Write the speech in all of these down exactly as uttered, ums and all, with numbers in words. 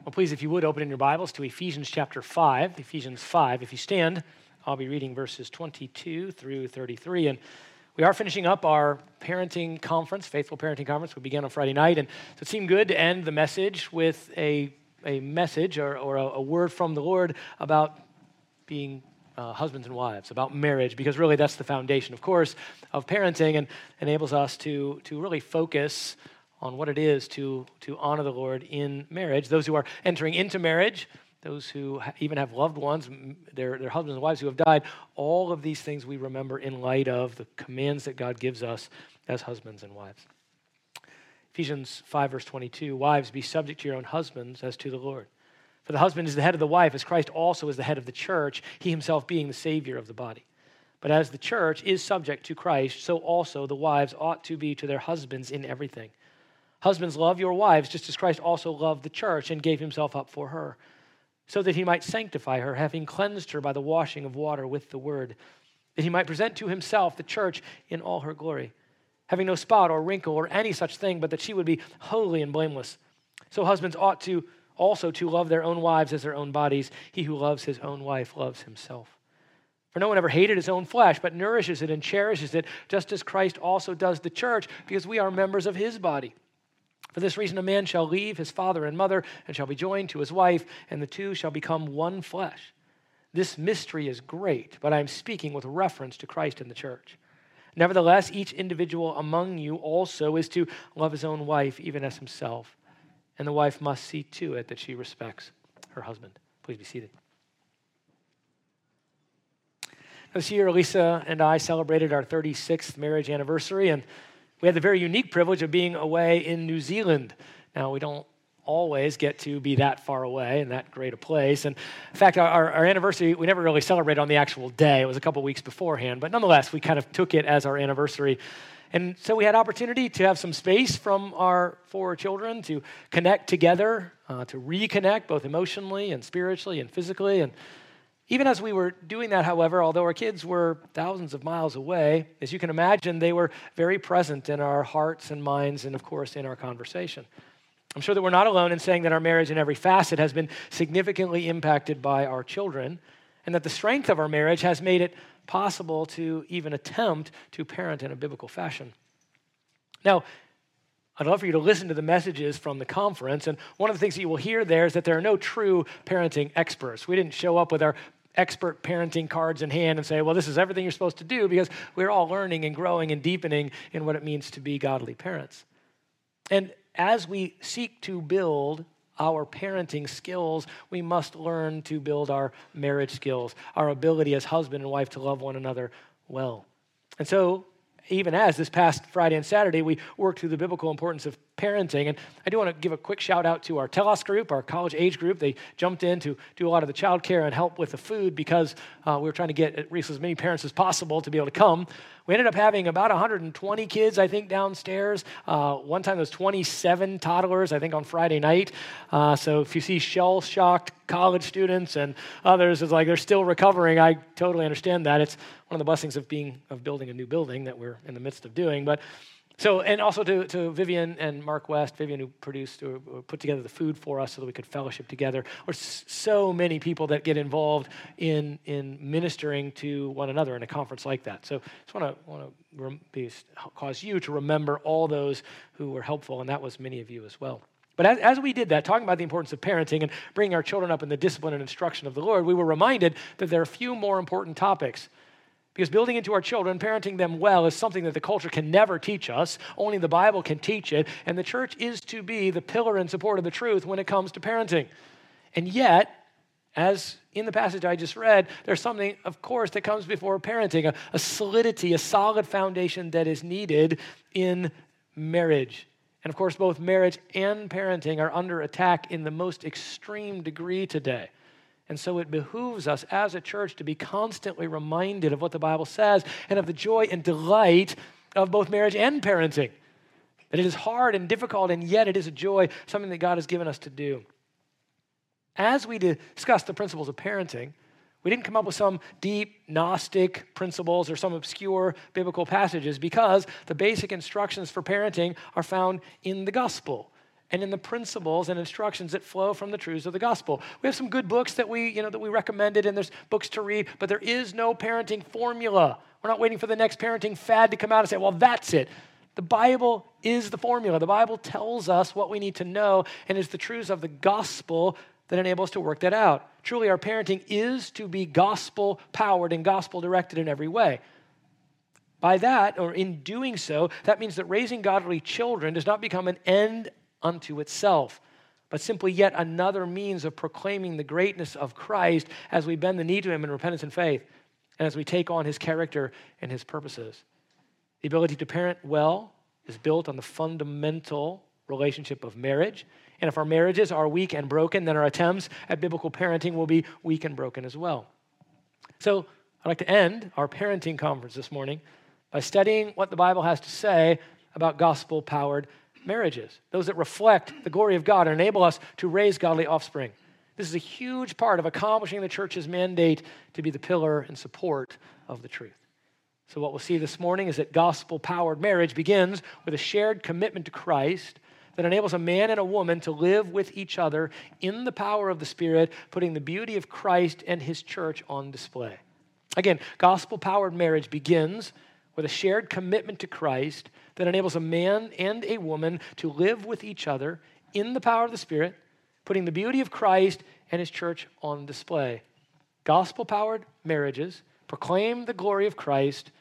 Well, please, if you would, open in your Bibles to Ephesians chapter five. Ephesians five. If you stand, I'll be reading verses twenty-two through thirty-three. And we are finishing up our parenting conference, Faithful Parenting Conference. We began on Friday night. And so it seemed good to end the message with a, a message or, or a, a word from the Lord about being uh, husbands and wives, about marriage, because really that's the foundation, of course, of parenting and enables us to, to really focus on what it is to, to honor the Lord in marriage. Those who are entering into marriage, those who ha- even have loved ones, their, their husbands and wives who have died, all of these things we remember in light of the commands that God gives us as husbands and wives. Ephesians five, verse twenty-two, wives, be subject to your own husbands as to the Lord. For the husband is the head of the wife, as Christ also is the head of the church, he himself being the Savior of the body. But as the church is subject to Christ, so also the wives ought to be to their husbands in everything. Husbands, love your wives, just as Christ also loved the church and gave himself up for her, so that he might sanctify her, having cleansed her by the washing of water with the word, that he might present to himself the church in all her glory, having no spot or wrinkle or any such thing, but that she would be holy and blameless. So husbands ought to also to love their own wives as their own bodies. He who loves his own wife loves himself. For no one ever hated his own flesh, but nourishes it and cherishes it, just as Christ also does the church, because we are members of his body. For this reason, a man shall leave his father and mother and shall be joined to his wife, and the two shall become one flesh. This mystery is great, but I am speaking with reference to Christ and the church. Nevertheless, each individual among you also is to love his own wife, even as himself. And the wife must see to it that she respects her husband. Please be seated. This year, Lisa and I celebrated our thirty-sixth marriage anniversary, and we had the very unique privilege of being away in New Zealand. Now, we don't always get to be that far away and that great a place. And in fact, our, our anniversary, we never really celebrated on the actual day. It was a couple weeks beforehand. But nonetheless, we kind of took it as our anniversary. And so we had opportunity to have some space from our four children to connect together, uh, to reconnect both emotionally and spiritually and physically. And even as we were doing that, however, although our kids were thousands of miles away, as you can imagine, they were very present in our hearts and minds and, of course, in our conversation. I'm sure that we're not alone in saying that our marriage in every facet has been significantly impacted by our children, and that the strength of our marriage has made it possible to even attempt to parent in a biblical fashion. Now, I'd love for you to listen to the messages from the conference, and one of the things that you will hear there is that there are no true parenting experts. We didn't show up with our expert parenting cards in hand and say, well, this is everything you're supposed to do, because we're all learning and growing and deepening in what it means to be godly parents. And as we seek to build our parenting skills, we must learn to build our marriage skills, our ability as husband and wife to love one another well. And so, even as this past Friday and Saturday, we worked through the biblical importance of parenting. And I do want to give a quick shout out to our Telos group, our college age group. They jumped in to do a lot of the child care and help with the food because uh, we were trying to get at least as many parents as possible to be able to come. We ended up having about one hundred twenty kids, I think, downstairs. Uh, one time there was twenty-seven toddlers, I think, on Friday night. Uh, so if you see shell-shocked college students and others, it's like they're still recovering. I totally understand that. It's one of the blessings of being of building a new building that we're in the midst of doing. But so, and also to, to Vivian and Mark West, Vivian who produced or, or put together the food for us so that we could fellowship together. There's so many people that get involved in in ministering to one another in a conference like that. So I just want to want to rem- be, cause you to remember all those who were helpful, and that was many of you as well. But as, as we did that, talking about the importance of parenting and bringing our children up in the discipline and instruction of the Lord, we were reminded that there are a few more important topics. Because building into our children, parenting them well, is something that the culture can never teach us. Only the Bible can teach it. And the church is to be the pillar and support of the truth when it comes to parenting. And yet, as in the passage I just read, there's something, of course, that comes before parenting, a, a solidity, a solid foundation that is needed in marriage. And of course, both marriage and parenting are under attack in the most extreme degree today. And so it behooves us as a church to be constantly reminded of what the Bible says and of the joy and delight of both marriage and parenting. That it is hard and difficult, and yet it is a joy, something that God has given us to do. As we discuss the principles of parenting, we didn't come up with some deep Gnostic principles or some obscure biblical passages, because the basic instructions for parenting are found in the gospel. and in the principles and instructions that flow from the truths of the gospel. We have some good books that we, you know, that we recommended, and there's books to read, but there is no parenting formula. We're not waiting for the next parenting fad to come out and say, well, that's it. The Bible is the formula. The Bible tells us what we need to know, and it's the truths of the gospel that enable us to work that out. Truly, our parenting is to be gospel-powered and gospel-directed in every way. By that, or in doing so, that means that raising godly children does not become an end unto itself, but simply yet another means of proclaiming the greatness of Christ as we bend the knee to him in repentance and faith, and as we take on his character and his purposes. The ability to parent well is built on the fundamental relationship of marriage, and if our marriages are weak and broken, then our attempts at biblical parenting will be weak and broken as well. So I'd like to end our parenting conference this morning by studying what the Bible has to say about gospel-powered marriages, those that reflect the glory of God and enable us to raise godly offspring. This is a huge part of accomplishing the church's mandate to be the pillar and support of the truth. So what we'll see this morning is that gospel-powered marriage begins with a shared commitment to Christ that enables a man and a woman to live with each other in the power of the Spirit, putting the beauty of Christ and his church on display. Again, gospel-powered marriage begins with a shared commitment to Christ that enables a man and a woman to live with each other in the power of the Spirit, putting the beauty of Christ and his church on display. Gospel-powered marriages proclaim the glory of Christ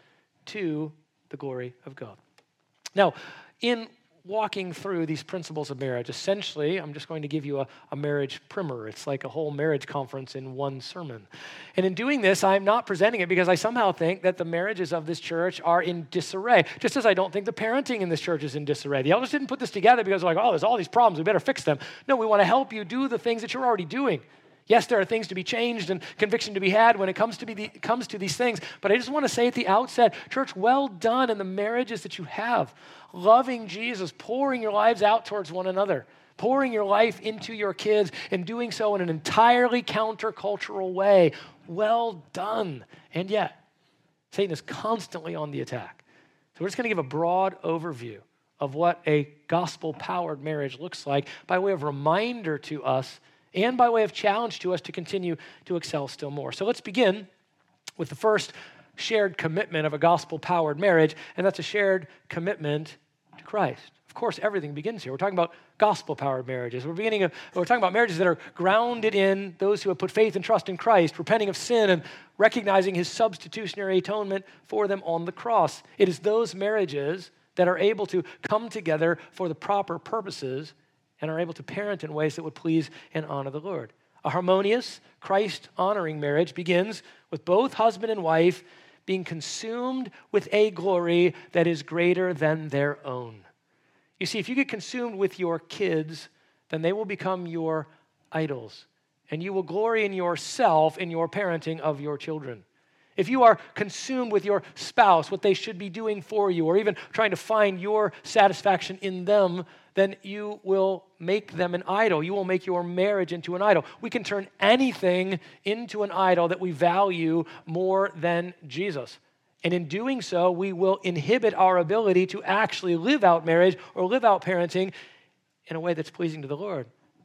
to the glory of God. Now, in walking through these principles of marriage, essentially, I'm just going to give you a, a marriage primer. It's like a whole marriage conference in one sermon. And in doing this, I'm not presenting it because I somehow think that the marriages of this church are in disarray, just as I don't think the parenting in this church is in disarray. The elders didn't put this together because they're like, oh, there's all these problems, we better fix them. No, we want to help you do the things that you're already doing. Yes, there are things to be changed and conviction to be had when it comes to, be the, comes to these things. But I just want to say at the outset, church, well done in the marriages that you have. Loving Jesus, pouring your lives out towards one another, pouring your life into your kids, and doing so in an entirely countercultural way. Well done. And yet, Satan is constantly on the attack. So we're just going to give a broad overview of what a gospel-powered marriage looks like by way of reminder to us and by way of challenge to us to continue to excel still more. So let's begin with the first shared commitment of a gospel-powered marriage, and that's a shared commitment to Christ. Of course, everything begins here. We're talking about gospel-powered marriages. We're beginning of, we're talking about marriages that are grounded in those who have put faith and trust in Christ, repenting of sin and recognizing his substitutionary atonement for them on the cross. It is those marriages that are able to come together for the proper purposes and are able to parent in ways that would please and honor the Lord. A harmonious, Christ-honoring marriage begins with both husband and wife being consumed with a glory that is greater than their own. You see, if you get consumed with your kids, then they will become your idols, and you will glory in yourself in your parenting of your children. If you are consumed with your spouse, what they should be doing for you, or even trying to find your satisfaction in them, then you will make them an idol. You will make your marriage into an idol. We can turn anything into an idol that we value more than Jesus. And in doing so, we will inhibit our ability to actually live out marriage or live out parenting in a way that's pleasing to the Lord.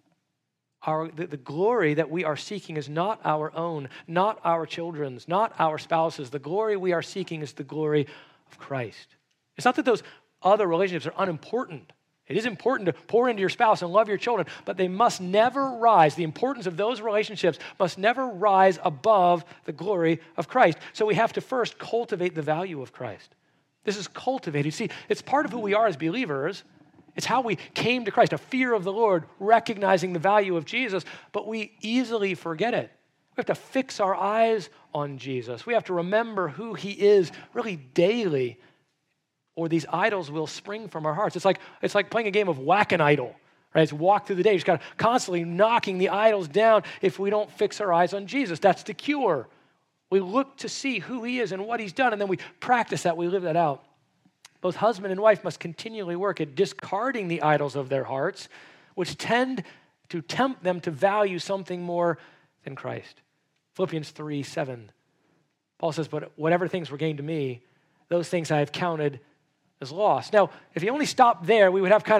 Our, the, the glory that we are seeking is not our own, not our children's, not our spouses. The glory we are seeking is the glory of Christ. It's not that those other relationships are unimportant. It is important to pour into your spouse and love your children, but they must never rise. The importance of those relationships must never rise above the glory of Christ. So we have to first cultivate the value of Christ. This is cultivated. See, it's part of who we are as believers. It's how we came to Christ, a fear of the Lord, recognizing the value of Jesus, but we easily forget it. We have to fix our eyes on Jesus. We have to remember who he is really daily, or these idols will spring from our hearts. It's like it's like playing a game of whack-an-idol, right? It's walk through the day. You just got to constantly knocking the idols down if we don't fix our eyes on Jesus. That's the cure. We look to see who he is and what he's done, and then we practice that. We live that out. Both husband and wife must continually work at discarding the idols of their hearts, which tend to tempt them to value something more than Christ. Philippians three seven. Paul says, but whatever things were gained to me, those things I have counted as loss. Now, if you only stopped there, we would have kind of,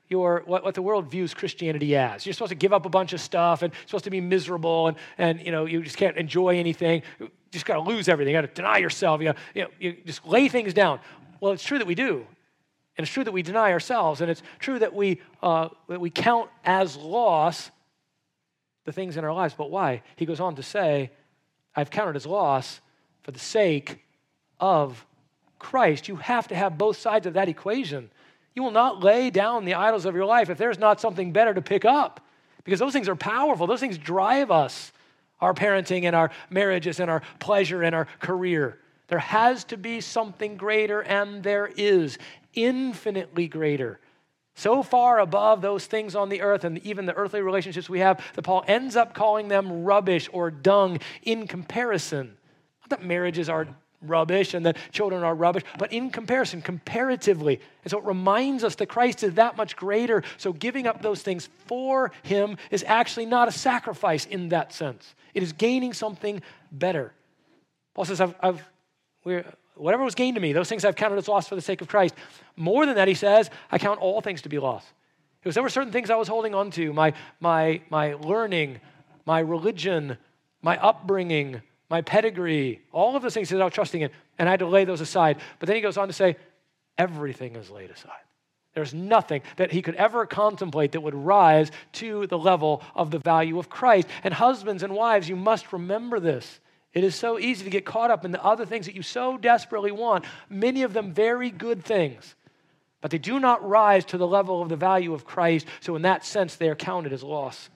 your what, what the world views Christianity as. You're supposed to give up a bunch of stuff and supposed to be miserable and, and you know, you just can't enjoy anything. You just got to lose everything. You got to deny yourself. You, gotta, you, know, you just lay things down. Well, it's true that we do. And it's true that we deny ourselves. And it's true that we, uh, that we count as loss the things in our lives. But why? He goes on to say, I've counted as loss for the sake of Christ. You have to have both sides of that equation. You will not lay down the idols of your life if there's not something better to pick up, because those things are powerful. Those things drive us, our parenting and our marriages and our pleasure and our career. There has to be something greater, and there is infinitely greater. So far above those things on the earth and even the earthly relationships we have that Paul ends up calling them rubbish or dung in comparison. Not that marriages are rubbish and that children are rubbish, but in comparison, comparatively. And so it reminds us that Christ is that much greater. So giving up those things for him is actually not a sacrifice in that sense. It is gaining something better. Paul says, I've, I've we're, whatever was gained to me, those things I've counted as loss for the sake of Christ. More than that, he says, I count all things to be loss. Because there were certain things I was holding on to, my, my, my learning, my religion, my upbringing, my pedigree, all of those things that I was trusting in, and I had to lay those aside. But then he goes on to say, everything is laid aside. There's nothing that he could ever contemplate that would rise to the level of the value of Christ. And husbands and wives, you must remember this. It is so easy to get caught up in the other things that you so desperately want, many of them very good things, but they do not rise to the level of the value of Christ. So in that sense, they are counted as loss.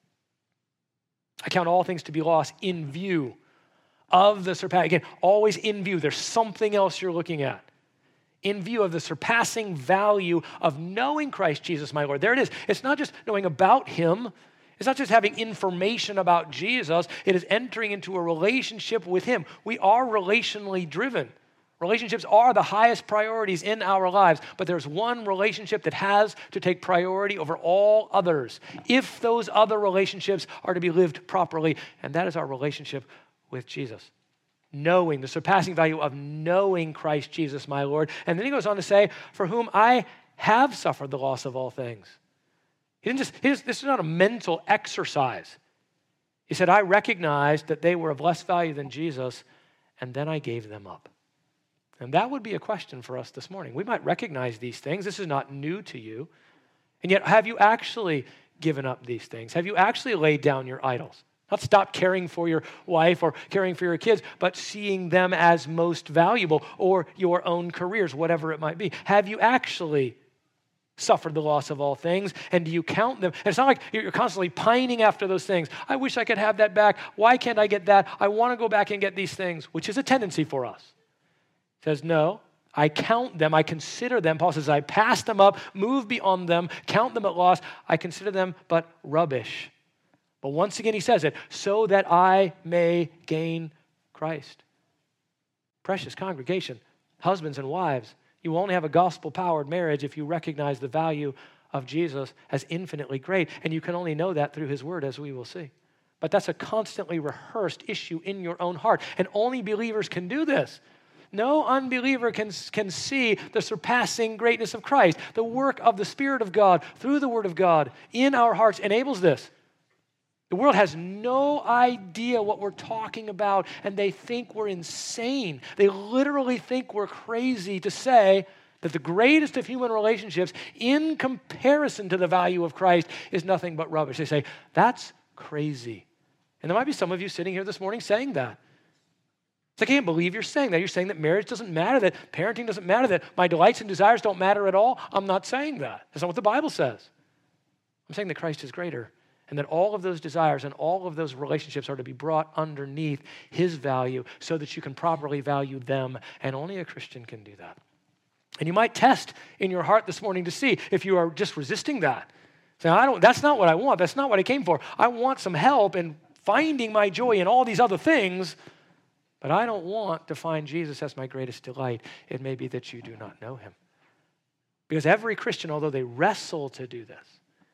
I count all things to be lost in view of the surpassing, again, always in view. There's something else you're looking at. In view of the surpassing value of knowing Christ Jesus, my Lord. There it is. It's not just knowing about him. It's not just having information about Jesus. It is entering into a relationship with him. We are relationally driven. Relationships are the highest priorities in our lives, but there's one relationship that has to take priority over all others if those other relationships are to be lived properly, and that is our relationship with Jesus. Knowing, the surpassing value of knowing Christ Jesus, my Lord. And then he goes on to say, for whom I have suffered the loss of all things. He didn't just, he just, this is not a mental exercise. He said, I recognized that they were of less value than Jesus, and then I gave them up. And that would be a question for us this morning. We might recognize these things. This is not new to you. And yet, have you actually given up these things? Have you actually laid down your idols? Not stop caring for your wife or caring for your kids, but seeing them as most valuable, or your own careers, whatever it might be. Have you actually suffered the loss of all things, and do you count them? And it's not like you're constantly pining after those things. I wish I could have that back. Why can't I get that? I want to go back and get these things, which is a tendency for us. He says, no, I count them. I consider them. Paul says, I pass them up, move beyond them, count them at loss. I consider them but rubbish. But once again, he says it, so that I may gain Christ. Precious congregation, husbands and wives, you will only have a gospel-powered marriage if you recognize the value of Jesus as infinitely great, and you can only know that through his word, as we will see. But that's a constantly rehearsed issue in your own heart, and only believers can do this. No unbeliever can, can see the surpassing greatness of Christ. The work of the Spirit of God through the word of God in our hearts enables this. The world has no idea what we're talking about, and they think we're insane. They literally think we're crazy to say that the greatest of human relationships, in comparison to the value of Christ, is nothing but rubbish. They say, that's crazy. And there might be some of you sitting here this morning saying that. It's like, I can't believe you're saying that. You're saying that marriage doesn't matter, that parenting doesn't matter, that my delights and desires don't matter at all. I'm not saying that. That's not what the Bible says. I'm saying that Christ is greater, and that all of those desires and all of those relationships are to be brought underneath his value so that you can properly value them, and only a Christian can do that. And you might test in your heart this morning to see if you are just resisting that. Saying, I don't, that's not what I want. That's not what I came for. I want some help in finding my joy in all these other things, but I don't want to find Jesus as my greatest delight. It may be that you do not know him. Because every Christian, although they wrestle to do this,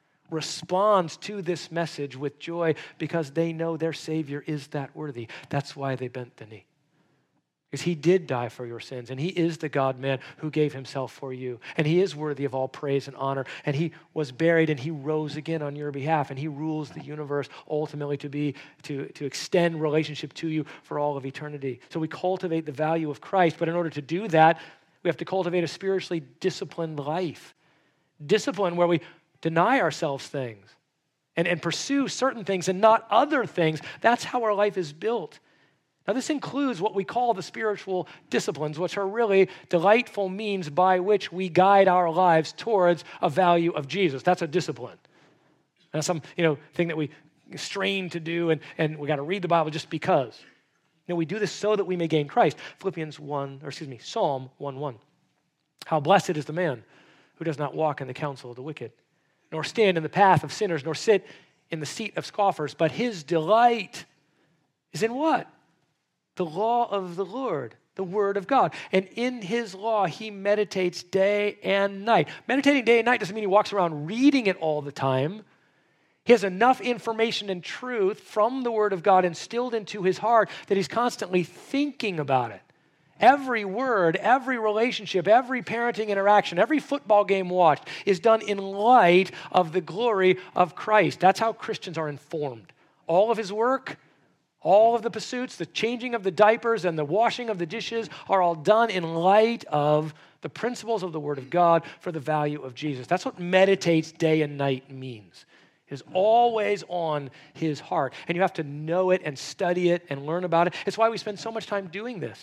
responds to this message with joy because they know their Savior is that worthy. That's why they bent the knee. Because he did die for your sins, and he is the God-man who gave himself for you. And he is worthy of all praise and honor. And he was buried, and he rose again on your behalf. And he rules the universe ultimately to be to, to extend relationship to you for all of eternity. So we cultivate the value of Christ, but in order to do that, we have to cultivate a spiritually disciplined life. Discipline where we deny ourselves things and, and pursue certain things and not other things. That's how our life is built. Now, this includes what we call the spiritual disciplines, which are really delightful means by which we guide our lives towards a value of Jesus. That's a discipline. That's some, you know, thing that we strain to do, and, and we got to read the Bible just because. You know, we do this so that we may gain Christ. Philippians one, or excuse me, Psalm one one. How blessed is the man who does not walk in the counsel of the wicked, nor stand in the path of sinners, nor sit in the seat of scoffers, but his delight is in what? The law of the Lord, the word of God. And in his law, he meditates day and night. Meditating day and night doesn't mean he walks around reading it all the time. He has enough information and truth from the word of God instilled into his heart that he's constantly thinking about it. Every word, every relationship, every parenting interaction, every football game watched is done in light of the glory of Christ. That's how Christians are informed. All of his work, all of the pursuits, the changing of the diapers and the washing of the dishes are all done in light of the principles of the Word of God for the value of Jesus. That's what meditates day and night means. It is always on his heart. And you have to know it and study it and learn about it. It's why we spend so much time doing this.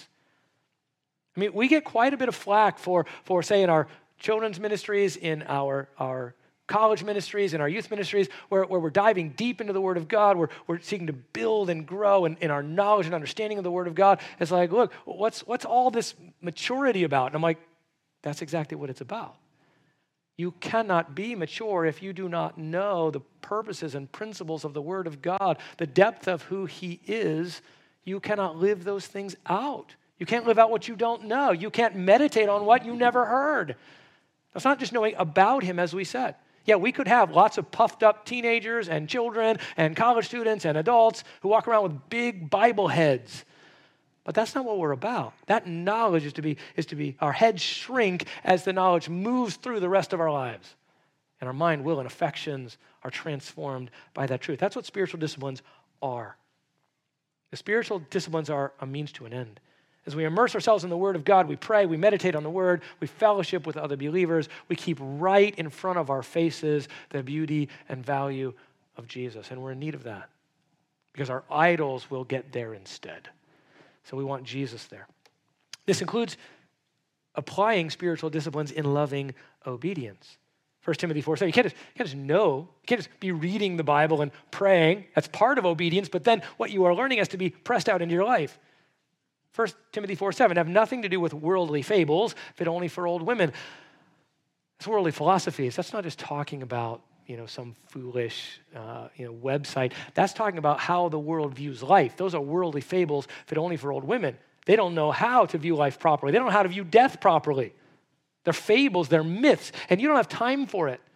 I mean, we get quite a bit of flack for, for say, in our children's ministries, in our, our college ministries, in our youth ministries, where, where we're diving deep into the Word of God, we're, we're seeking to build and grow in, in our knowledge and understanding of the Word of God. It's like, look, what's, what's all this maturity about? And I'm like, that's exactly what it's about. You cannot be mature if you do not know the purposes and principles of the Word of God, the depth of who he is. You cannot live those things out. You can't live out what you don't know. You can't meditate on what you never heard. That's not just knowing about him, as we said. Yeah, we could have lots of puffed up teenagers and children and college students and adults who walk around with big Bible heads. But that's not what we're about. That knowledge is to be, is to be, our heads shrink as the knowledge moves through the rest of our lives. And our mind, will, and affections are transformed by that truth. That's what spiritual disciplines are. The spiritual disciplines are a means to an end. As we immerse ourselves in the Word of God, we pray, we meditate on the Word, we fellowship with other believers, we keep right in front of our faces the beauty and value of Jesus. And we're in need of that because our idols will get there instead. So we want Jesus there. This includes applying spiritual disciplines in loving obedience. First Timothy four seven, you can't just, you can't just know, you can't just be reading the Bible and praying. That's part of obedience, but then what you are learning has to be pressed out into your life. First Timothy four seven, have nothing to do with worldly fables, fit only for old women. It's worldly philosophies. That's not just talking about, you know, some foolish, uh, you know, website. That's talking about how the world views life. Those are worldly fables, fit only for old women. They don't know how to view life properly. They don't know how to view death properly. They're fables, they're myths, and you don't have time for it.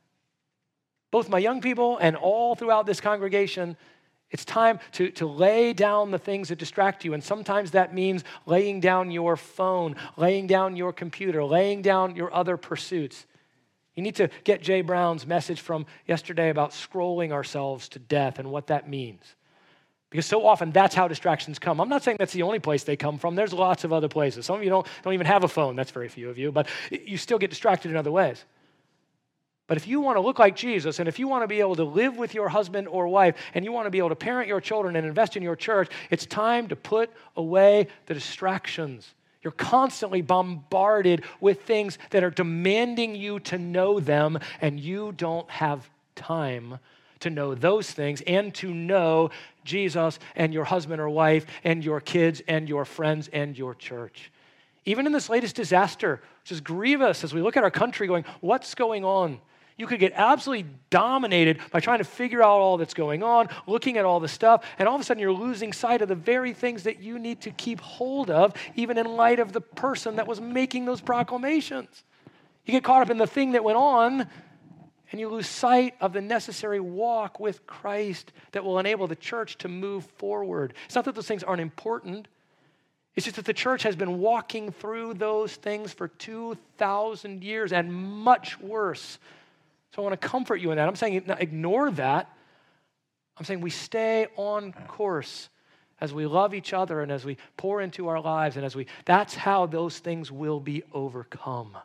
Both my young people and all throughout this congregation, it's time to, to lay down the things that distract you. And sometimes that means laying down your phone, laying down your computer, laying down your other pursuits. You need to get Jay Brown's message from yesterday about scrolling ourselves to death and what that means. Because so often that's how distractions come. I'm not saying that's the only place they come from. There's lots of other places. Some of you don't, don't even have a phone. That's very few of you. But you still get distracted in other ways. But if you want to look like Jesus, and if you want to be able to live with your husband or wife, and you want to be able to parent your children and invest in your church, it's time to put away the distractions. You're constantly bombarded with things that are demanding you to know them, and you don't have time to know those things and to know Jesus and your husband or wife and your kids and your friends and your church. Even in this latest disaster, which is grievous as we look at our country going, what's going on? You could get absolutely dominated by trying to figure out all that's going on, looking at all the stuff, and all of a sudden you're losing sight of the very things that you need to keep hold of, even in light of the person that was making those proclamations. You get caught up in the thing that went on, and you lose sight of the necessary walk with Christ that will enable the church to move forward. It's not that those things aren't important. It's just that the church has been walking through those things for two thousand years and much worse. So I want to comfort you in that. I'm saying ignore that. I'm saying we stay on course as we love each other and as we pour into our lives and as we, that's how those things will be overcome.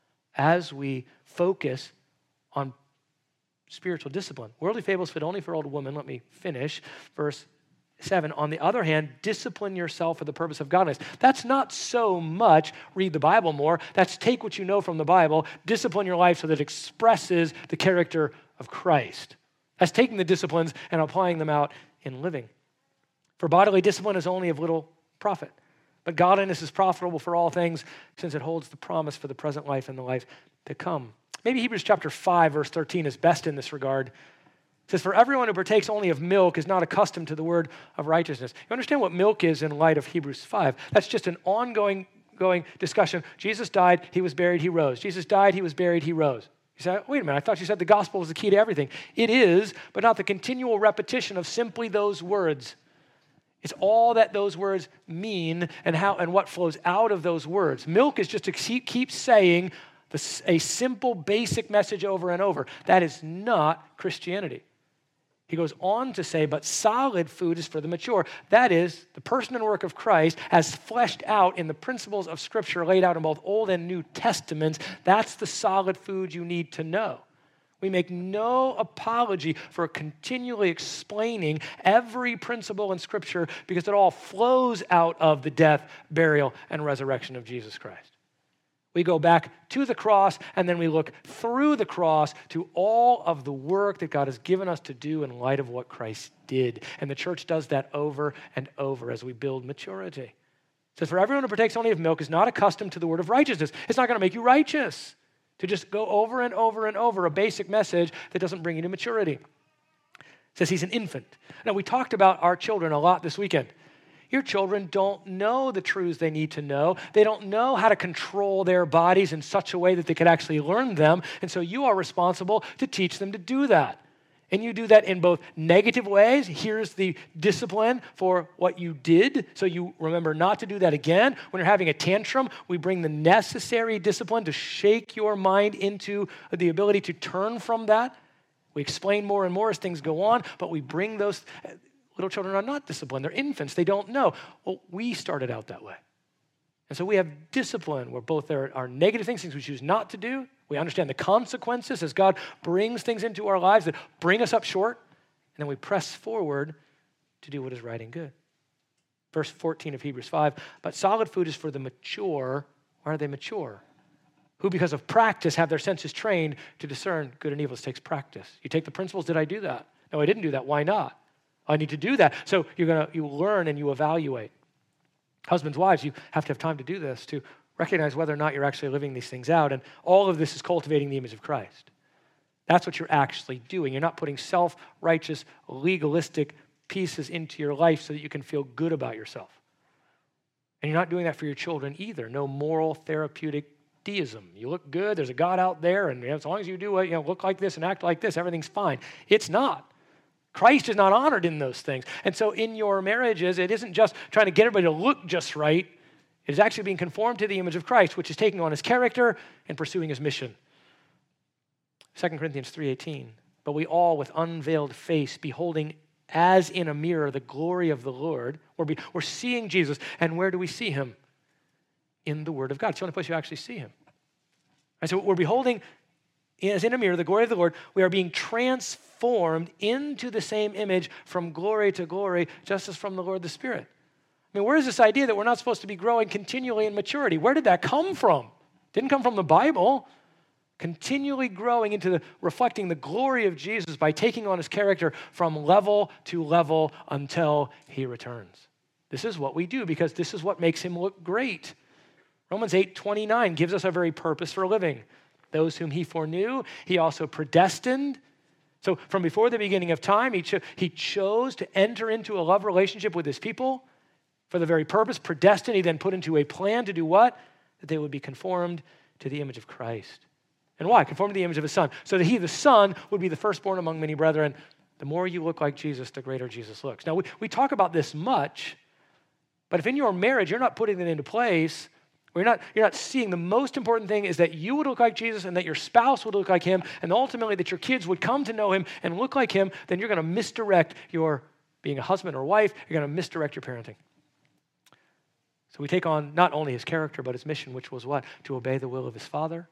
As we focus on spiritual discipline. Worldly fables fit only for old women. Let me finish. Verse seven. On the other hand, discipline yourself for the purpose of godliness. That's not so much read the Bible more. That's take what you know from the Bible, discipline your life so that it expresses the character of Christ. That's taking the disciplines and applying them out in living. For bodily discipline is only of little profit, but godliness is profitable for all things since it holds the promise for the present life and the life to come. Maybe Hebrews chapter five, verse thirteen is best in this regard. It says, for everyone who partakes only of milk is not accustomed to the word of righteousness. You understand what milk is in light of Hebrews five. That's just an ongoing going discussion. Jesus died, he was buried, he rose. Jesus died, he was buried, he rose. You say, wait a minute, I thought you said the gospel was the key to everything. It is, but not the continual repetition of simply those words. It's all that those words mean and how and what flows out of those words. Milk is just to keep, keep saying the, a simple, basic message over and over. That is not Christianity. He goes on to say, but solid food is for the mature. That is, the person and work of Christ as fleshed out in the principles of Scripture laid out in both Old and New Testaments. That's the solid food you need to know. We make no apology for continually explaining every principle in Scripture because it all flows out of the death, burial, and resurrection of Jesus Christ. We go back to the cross, and then we look through the cross to all of the work that God has given us to do in light of what Christ did. And the church does that over and over as we build maturity. It says, for everyone who partakes only of milk is not accustomed to the word of righteousness. It's not going to make you righteous to just go over and over and over a basic message that doesn't bring you to maturity. It says he's an infant. Now, we talked about our children a lot this weekend. Your children don't know the truths they need to know. They don't know how to control their bodies in such a way that they could actually learn them. And so you are responsible to teach them to do that. And you do that in both negative ways. Here's the discipline for what you did, so you remember not to do that again. When you're having a tantrum, we bring the necessary discipline to shake your mind into the ability to turn from that. We explain more and more as things go on, but we bring those. Little children are not disciplined. They're infants. They don't know. Well, we started out that way. And so we have discipline where both there are negative things, things we choose not to do. We understand the consequences as God brings things into our lives that bring us up short. And then we press forward to do what is right and good. Verse fourteen of Hebrews five, but solid food is for the mature. Why are they mature? Who, because of practice, have their senses trained to discern good and evil. It takes practice. You take the principles, did I do that? No, I didn't do that. Why not? I need to do that. So you're gonna you learn and you evaluate. Husbands, wives, you have to have time to do this, to recognize whether or not you're actually living these things out. And all of this is cultivating the image of Christ. That's what you're actually doing. You're not putting self-righteous, legalistic pieces into your life so that you can feel good about yourself. And you're not doing that for your children either. No moral, therapeutic deism. You look good, there's a God out there, and you know, as long as you do you know, look like this and act like this, everything's fine. It's not. Christ is not honored in those things. And so in your marriages, it isn't just trying to get everybody to look just right. It is actually being conformed to the image of Christ, which is taking on his character and pursuing his mission. Second Corinthians three eighteen, but we all with unveiled face, beholding as in a mirror the glory of the Lord, we're, be, we're seeing Jesus. And where do we see him? In the Word of God. It's the only place you actually see him. And so we're beholding as in a mirror the glory of the Lord. We are being transformed into the same image from glory to glory, just as from the Lord the Spirit. I mean, where is this idea that we're not supposed to be growing continually in maturity? Where did that come from? It didn't come from the Bible. Continually growing into the, reflecting the glory of Jesus by taking on his character from level to level until he returns. This is what we do because this is what makes him look great. Romans eight twenty-nine gives us a very purpose for living. Those whom he foreknew, he also predestined. So from before the beginning of time, he, cho- he chose to enter into a love relationship with his people for the very purpose. Predestined, he then put into a plan to do what? That they would be conformed to the image of Christ. And why? Conformed to the image of his Son. So that he, the Son, would be the firstborn among many brethren. The more you look like Jesus, the greater Jesus looks. Now, we, we talk about this much, But if in your marriage you're not putting it into place, or you're not, you're not seeing the most important thing is that you would look like Jesus and that your spouse would look like him, and ultimately that your kids would come to know him and look like him, then you're going to misdirect your being a husband or wife. You're going to misdirect your parenting. So we take on not only his character, but his mission, which was what? To obey the will of his Father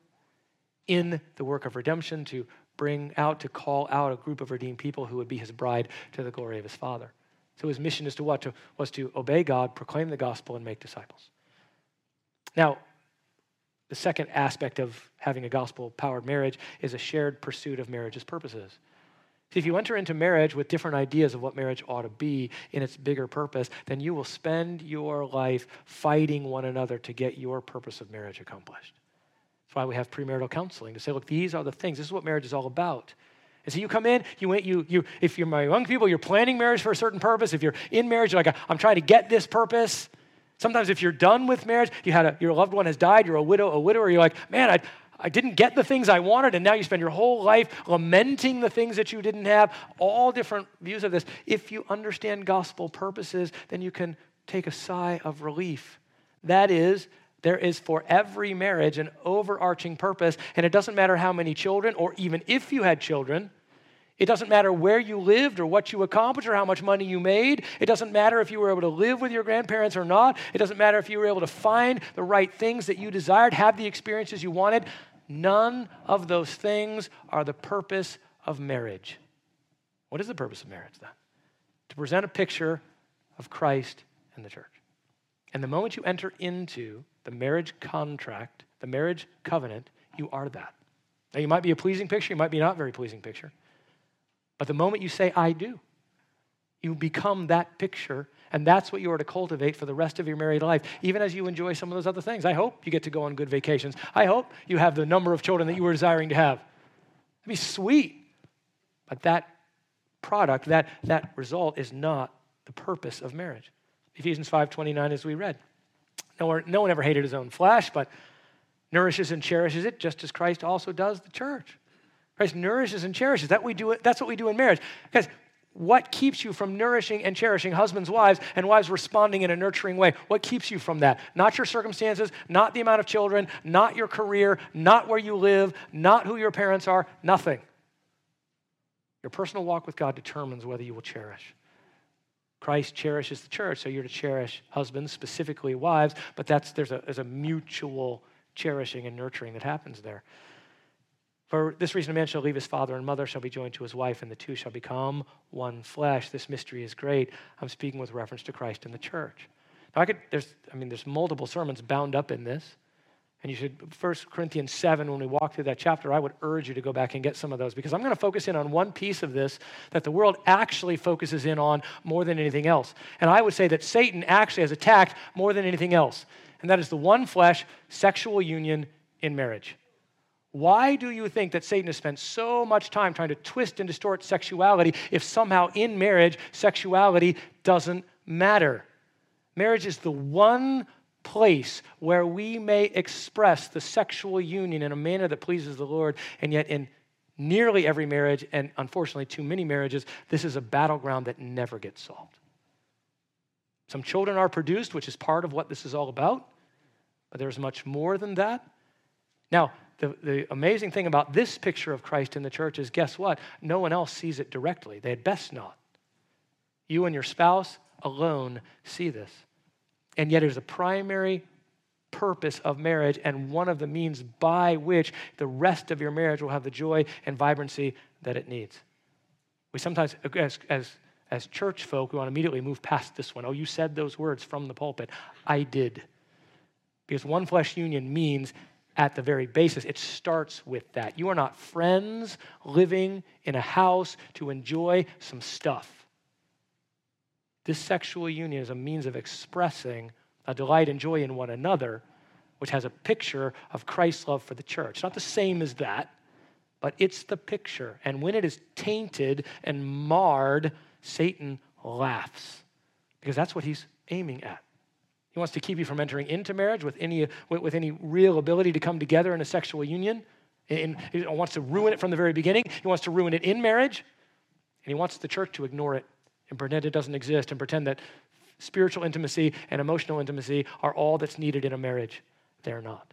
in the work of redemption, to bring out, to call out a group of redeemed people who would be his bride to the glory of his Father. So his mission is to what? To, was to obey God, proclaim the gospel, and make disciples. Now, the second aspect of having a gospel-powered marriage is a shared pursuit of marriage's purposes. See, if you enter into marriage with different ideas of what marriage ought to be in its bigger purpose, then you will spend your life fighting one another to get your purpose of marriage accomplished. That's why we have premarital counseling, to say, look, these are the things. This is what marriage is all about. And so you come in, you, you, you, if you're my young people, you're planning marriage for a certain purpose. If you're in marriage, you're like, I'm trying to get this purpose. Sometimes if you're done with marriage, you had a, your loved one has died, you're a widow, a widower, you're like, man, I, I didn't get the things I wanted, and now you spend your whole life lamenting the things that you didn't have, all different views of this. If you understand gospel purposes, then you can take a sigh of relief. That is, there is for every marriage an overarching purpose, and it doesn't matter how many children, or even if you had children. It doesn't matter where you lived or what you accomplished or how much money you made. It doesn't matter if you were able to live with your grandparents or not. It doesn't matter if you were able to find the right things that you desired, have the experiences you wanted. None of those things are the purpose of marriage. What is the purpose of marriage then? To present a picture of Christ and the church. And the moment you enter into the marriage contract, the marriage covenant, you are that. Now, you might be a pleasing picture, you might be not very pleasing picture. But the moment you say, I do, you become that picture, and that's what you are to cultivate for the rest of your married life, even as you enjoy some of those other things. I hope you get to go on good vacations. I hope you have the number of children that you were desiring to have. It'd be sweet. But that product, that, that result is not the purpose of marriage. Ephesians five twenty-nine, as we read. No one, no one ever hated his own flesh, but nourishes and cherishes it, just as Christ also does the church. Christ nourishes and cherishes. That we do, that's what we do in marriage. Guys, what keeps you from nourishing and cherishing husbands, wives, and wives responding in a nurturing way? What keeps you from that? Not your circumstances, not the amount of children, not your career, not where you live, not who your parents are, nothing. Your personal walk with God determines whether you will cherish. Christ cherishes the church, so you're to cherish husbands, specifically wives, but that's there's a, there's a mutual cherishing and nurturing that happens there. For this reason, a man shall leave his father and mother, shall be joined to his wife, and the two shall become one flesh. This mystery is great. I'm speaking with reference to Christ and the church. Now, I could, there's, I mean, there's multiple sermons bound up in this. And you should, First Corinthians seven, when we walk through that chapter, I would urge you to go back and get some of those, because I'm going to focus in on one piece of this that the world actually focuses in on more than anything else. And I would say that Satan actually has attacked more than anything else. And that is the one flesh sexual union in marriage. Why do you think that Satan has spent so much time trying to twist and distort sexuality if somehow in marriage sexuality doesn't matter? Marriage is the one place where we may express the sexual union in a manner that pleases the Lord, and yet in nearly every marriage, and unfortunately too many marriages, this is a battleground that never gets solved. Some children are produced, which is part of what this is all about, but there's much more than that. Now, The, the amazing thing about this picture of Christ in the church is, guess what? No one else sees it directly. They had best not. You and your spouse alone see this. And yet it is a primary purpose of marriage and one of the means by which the rest of your marriage will have the joy and vibrancy that it needs. We sometimes, as, as, as church folk, we want to immediately move past this one. Oh, you said those words from the pulpit. I did. Because one flesh union means, at the very basis, it starts with that. You are not friends living in a house to enjoy some stuff. This sexual union is a means of expressing a delight and joy in one another, which has a picture of Christ's love for the church. Not the same as that, but it's the picture. And when it is tainted and marred, Satan laughs, because that's what he's aiming at. He wants to keep you from entering into marriage with any, with any real ability to come together in a sexual union. And he wants to ruin it from the very beginning. He wants to ruin it in marriage. And he wants the church to ignore it and pretend it doesn't exist and pretend that spiritual intimacy and emotional intimacy are all that's needed in a marriage. They're not.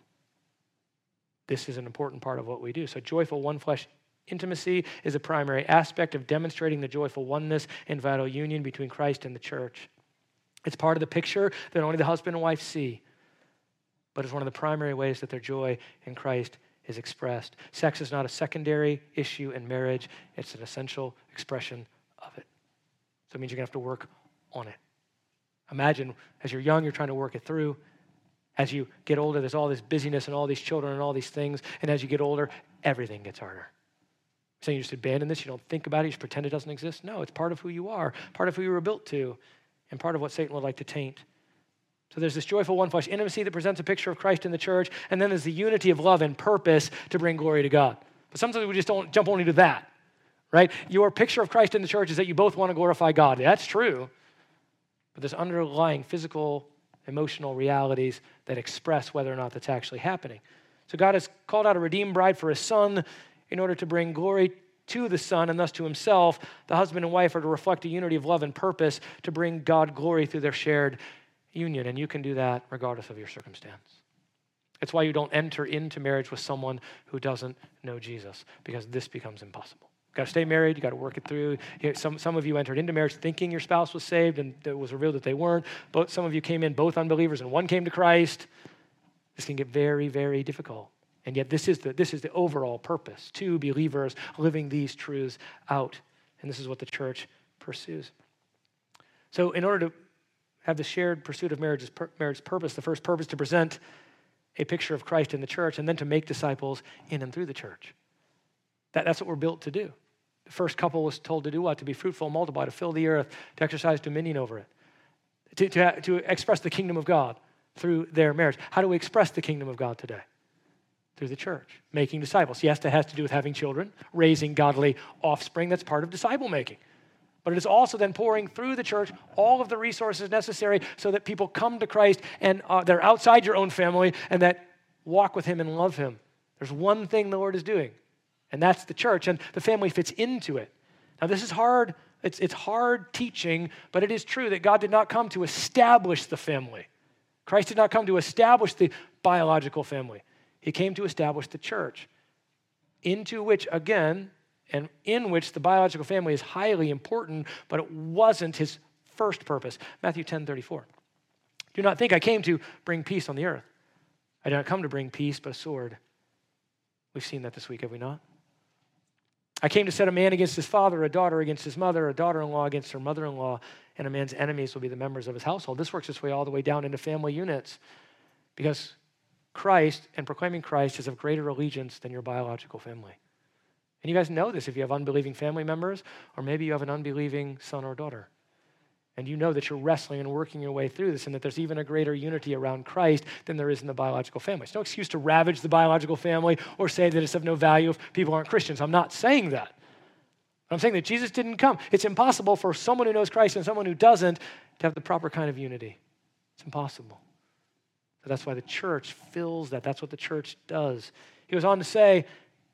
This is an important part of what we do. So joyful one flesh intimacy is a primary aspect of demonstrating the joyful oneness and vital union between Christ and the church. It's part of the picture that only the husband and wife see, but it's one of the primary ways that their joy in Christ is expressed. Sex is not a secondary issue in marriage. It's an essential expression of it. So it means you're going to have to work on it. Imagine as you're young, you're trying to work it through. As you get older, there's all this busyness and all these children and all these things. And as you get older, everything gets harder. Saying you just abandon this, you don't think about it, you just pretend it doesn't exist. No, it's part of who you are, part of who you were built to, and part of what Satan would like to taint. So there's this joyful one flesh intimacy that presents a picture of Christ in the church, and then there's the unity of love and purpose to bring glory to God. But sometimes we just don't jump only to that, right? Your picture of Christ in the church is that you both want to glorify God. That's true. But there's underlying physical, emotional realities that express whether or not that's actually happening. So God has called out a redeemed bride for his son in order to bring glory to the son and thus to himself. The husband and wife are to reflect a unity of love and purpose to bring God glory through their shared union. And you can do that regardless of your circumstance. It's why you don't enter into marriage with someone who doesn't know Jesus, because this becomes impossible. You've got to stay married. You've got to work it through. Some, some of you entered into marriage thinking your spouse was saved, and it was revealed that they weren't. But some of you came in both unbelievers, and one came to Christ. This can get very, very difficult. And yet this is the this is the overall purpose, two believers living these truths out. And this is what the church pursues. So in order to have the shared pursuit of marriage's marriage purpose, the first purpose to present a picture of Christ in the church, and then to make disciples in and through the church. That, that's what we're built to do. The first couple was told to do what? To be fruitful, multiply, to fill the earth, to exercise dominion over it, to, to, to express the kingdom of God through their marriage. How do we express the kingdom of God today? Through the church, making disciples. Yes, that has to do with having children, raising godly offspring. That's part of disciple making. But it is also then pouring through the church all of the resources necessary so that people come to Christ and uh, they're outside your own family and that walk with him and love him. There's one thing the Lord is doing, and that's the church, and the family fits into it. Now, this is hard. It's, it's hard teaching, but it is true that God did not come to establish the family. Christ did not come to establish the biological family. He came to establish the church, into which, again, and in which the biological family is highly important, but it wasn't his first purpose. Matthew ten thirty-four. Do not think I came to bring peace on the earth. I did not come to bring peace, but a sword. We've seen that this week, have we not? I came to set a man against his father, a daughter against his mother, a daughter-in-law against her mother-in-law, and a man's enemies will be the members of his household. This works its way all the way down into family units, because Christ and proclaiming Christ is of greater allegiance than your biological family. And you guys know this if you have unbelieving family members, or maybe you have an unbelieving son or daughter. And you know that you're wrestling and working your way through this, and that there's even a greater unity around Christ than there is in the biological family. It's no excuse to ravage the biological family or say that it's of no value if people aren't Christians. I'm not saying that. I'm saying that Jesus didn't come. It's impossible for someone who knows Christ and someone who doesn't to have the proper kind of unity. It's impossible. So that's why the church fills that. That's what the church does. He goes on to say,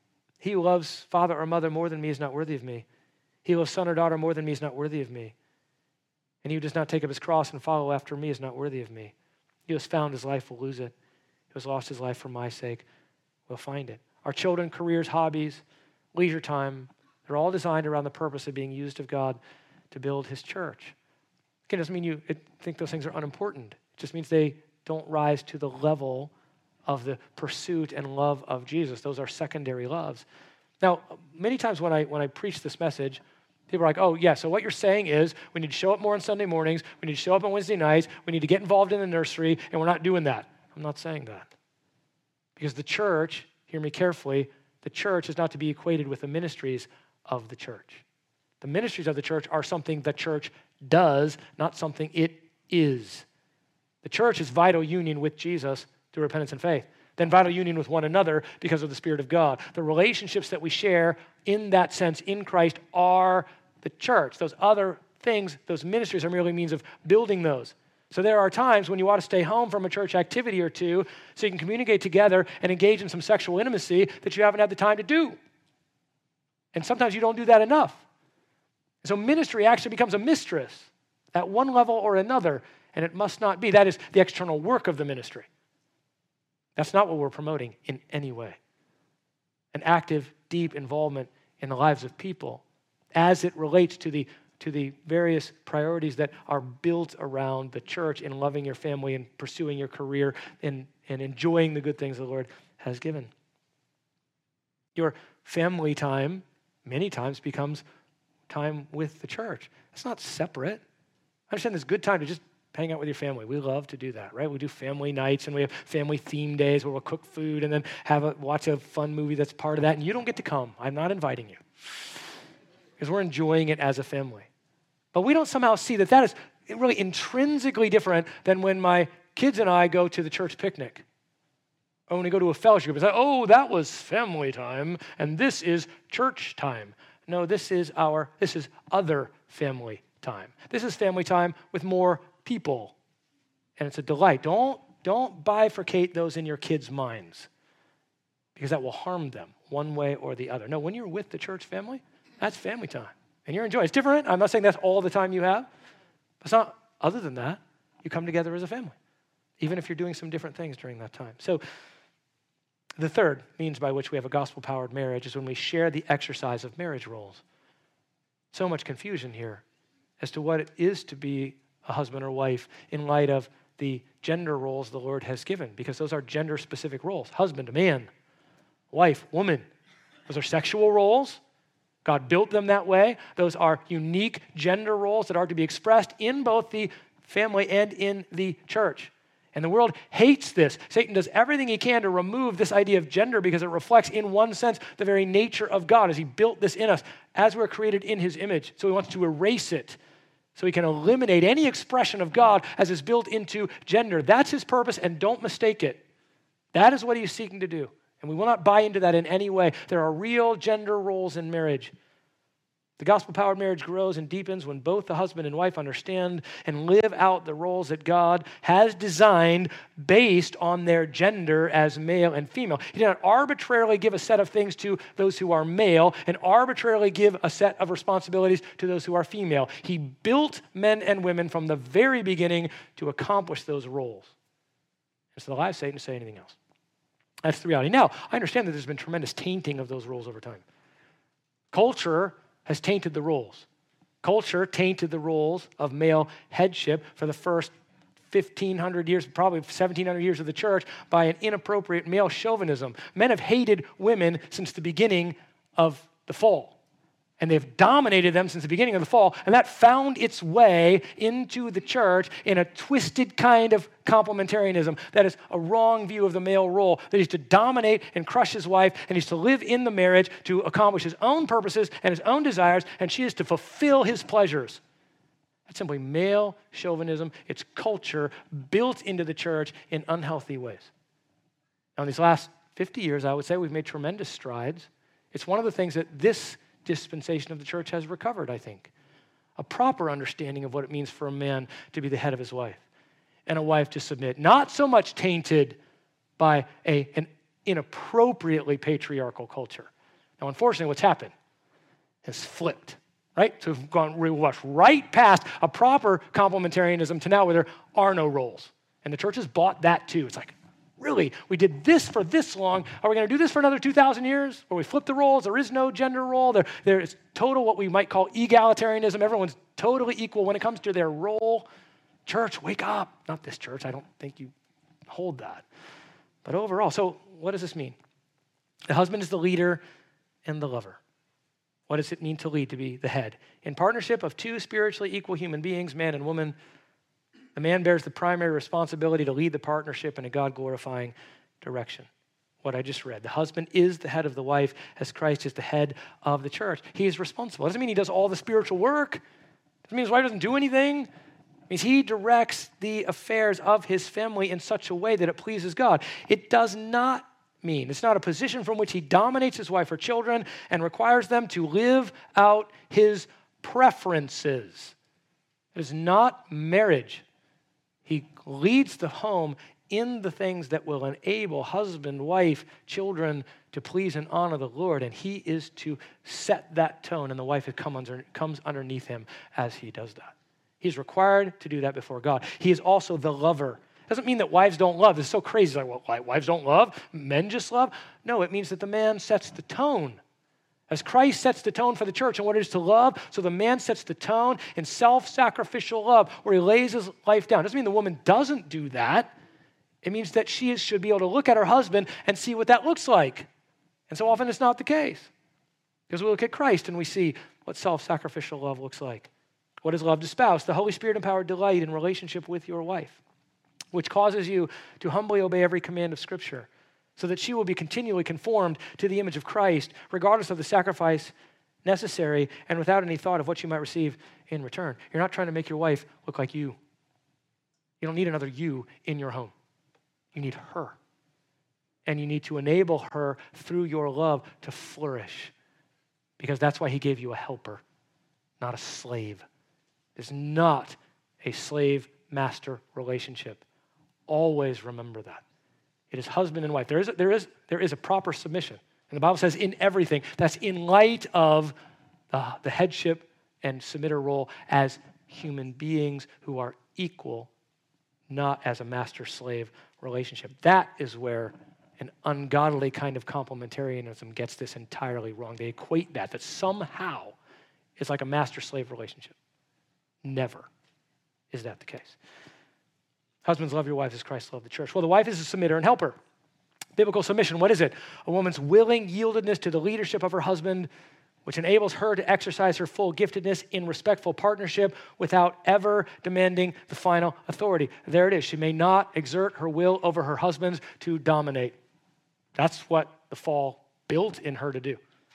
he who loves father or mother more than me is not worthy of me. He who loves son or daughter more than me is not worthy of me. And he who does not take up his cross and follow after me is not worthy of me. He who has found his life will lose it. He who has lost his life for my sake will find it. Our children, careers, hobbies, leisure time, they're all designed around the purpose of being used of God to build his church. Again, it doesn't mean you think those things are unimportant. It just means they don't rise to the level of the pursuit and love of Jesus. Those are secondary loves. Now, many times when I when I preach this message, people are like, oh, yeah, so what you're saying is we need to show up more on Sunday mornings, we need to show up on Wednesday nights, we need to get involved in the nursery, and we're not doing that. I'm not saying that. Because the church, hear me carefully, the church is not to be equated with the ministries of the church. The ministries of the church are something the church does, not something it is. The church is vital union with Jesus through repentance and faith. Then vital union with one another because of the Spirit of God. The relationships that we share in that sense in Christ are the church. Those other things, those ministries are merely means of building those. So there are times when you ought to stay home from a church activity or two so you can communicate together and engage in some sexual intimacy that you haven't had the time to do. And sometimes you don't do that enough. So ministry actually becomes a mistress. at one level or another, and it must not be. That is the external work of the ministry. That's not what we're promoting in any way. An active, deep involvement in the lives of people as it relates to the, to the various priorities that are built around the church in loving your family and pursuing your career and, and enjoying the good things the Lord has given. Your family time many times becomes time with the church. It's not separate. I understand it's a good time to just hang out with your family. We love to do that, right? We do family nights and we have family theme days where we'll cook food and then have a watch a fun movie that's part of that. And you don't get to come. I'm not inviting you because we're enjoying it as a family. But we don't somehow see that that is really intrinsically different than when my kids and I go to the church picnic. Or when we go to a fellowship group, it's like, oh, that was family time and this is church time. No, this is our, this is other family time. This is family time with more people, and it's a delight. Don't, don't bifurcate those in your kids' minds because that will harm them one way or the other. No, when you're with the church family, that's family time, and you're enjoying it. It's different. I'm not saying that's all the time you have. But it's not. Other than that, you come together as a family, even if you're doing some different things during that time. So the third means by which we have a gospel-powered marriage is when we share the exercise of marriage roles. So much confusion here as to what it is to be a husband or wife in light of the gender roles the Lord has given, because those are gender-specific roles. Husband, man. Wife, woman. Those are sexual roles. God built them that way. Those are unique gender roles that are to be expressed in both the family and in the church. And the world hates this. Satan does everything he can to remove this idea of gender because it reflects, in one sense, the very nature of God as he built this in us, as we're created in his image. So he wants to erase it, so he can eliminate any expression of God as is built into gender. That's his purpose, and don't mistake it. That is what he's seeking to do. And we will not buy into that in any way. There are real gender roles in marriage. The gospel-powered marriage grows and deepens when both the husband and wife understand and live out the roles that God has designed based on their gender as male and female. He did not arbitrarily give a set of things to those who are male and arbitrarily give a set of responsibilities to those who are female. He built men and women from the very beginning to accomplish those roles. It's the lie of Satan to say anything else. That's the reality. Now, I understand that there's been tremendous tainting of those roles over time. Culture has tainted the roles. Culture tainted the roles of male headship for the first fifteen hundred years, probably seventeen hundred years of the church by an inappropriate male chauvinism. Men have hated women since the beginning of the fall. And they've dominated them since the beginning of the fall, and that found its way into the church in a twisted kind of complementarianism that is a wrong view of the male role, that he's to dominate and crush his wife, and he's to live in the marriage to accomplish his own purposes and his own desires, and she is to fulfill his pleasures. That's simply male chauvinism. It's culture built into the church in unhealthy ways. Now, in these last fifty years, I would say we've made tremendous strides. It's one of the things that this dispensation of the church has recovered, I think. A proper understanding of what it means for a man to be the head of his wife and a wife to submit. Not so much tainted by a, an inappropriately patriarchal culture. Now, unfortunately, what's happened has flipped, right? So we've gone we watched right past a proper complementarianism to now where there are no roles. And the church has bought that too. It's like, really, we did this for this long. Are we going to do this for another two thousand years? Where we flip the roles? There is no gender role. There, there is total what we might call egalitarianism. Everyone's totally equal when it comes to their role. Church, wake up. Not this church. I don't think you hold that. But overall, so what does this mean? The husband is the leader and the lover. What does it mean to lead, to be the head? In partnership of two spiritually equal human beings, man and woman, the man bears the primary responsibility to lead the partnership in a God-glorifying direction. What I just read. The husband is the head of the wife as Christ is the head of the church. He is responsible. It doesn't mean he does all the spiritual work. It doesn't mean his wife doesn't do anything. It means he directs the affairs of his family in such a way that it pleases God. It does not mean, it's not a position from which he dominates his wife or children and requires them to live out his preferences. It is not marriage. He leads the home in the things that will enable husband, wife, children to please and honor the Lord, and he is to set that tone, and the wife come under, comes underneath him as he does that. He's required to do that before God. He is also the lover. Doesn't mean that wives don't love. It's so crazy. It's like, well, wives don't love? Men just love? No, it means that the man sets the tone. As Christ sets the tone for the church and what it is to love, so the man sets the tone in self-sacrificial love where he lays his life down. Doesn't mean the woman doesn't do that. It means that she should be able to look at her husband and see what that looks like. And so often it's not the case. Because we look at Christ and we see what self-sacrificial love looks like. What is love to spouse? The Holy Spirit-empowered delight in relationship with your wife, which causes you to humbly obey every command of Scripture, so that she will be continually conformed to the image of Christ, regardless of the sacrifice necessary and without any thought of what you might receive in return. You're not trying to make your wife look like you. You don't need another you in your home. You need her. And you need to enable her through your love to flourish, because that's why he gave you a helper, not a slave. It's not a slave-master relationship. Always remember that. It is husband and wife. There is, a, there, is, there is a proper submission. And the Bible says in everything. That's in light of uh, the headship and submitter role as human beings who are equal, not as a master-slave relationship. That is where an ungodly kind of complementarianism gets this entirely wrong. They equate that, that somehow it's like a master-slave relationship. Never is that the case. Husbands, love your wives as Christ loved the church. Well, the wife is a submitter and helper. Biblical submission, what is it? A woman's willing yieldedness to the leadership of her husband, which enables her to exercise her full giftedness in respectful partnership without ever demanding the final authority. There it is. She may not exert her will over her husband's to dominate. That's what the fall built in her to do.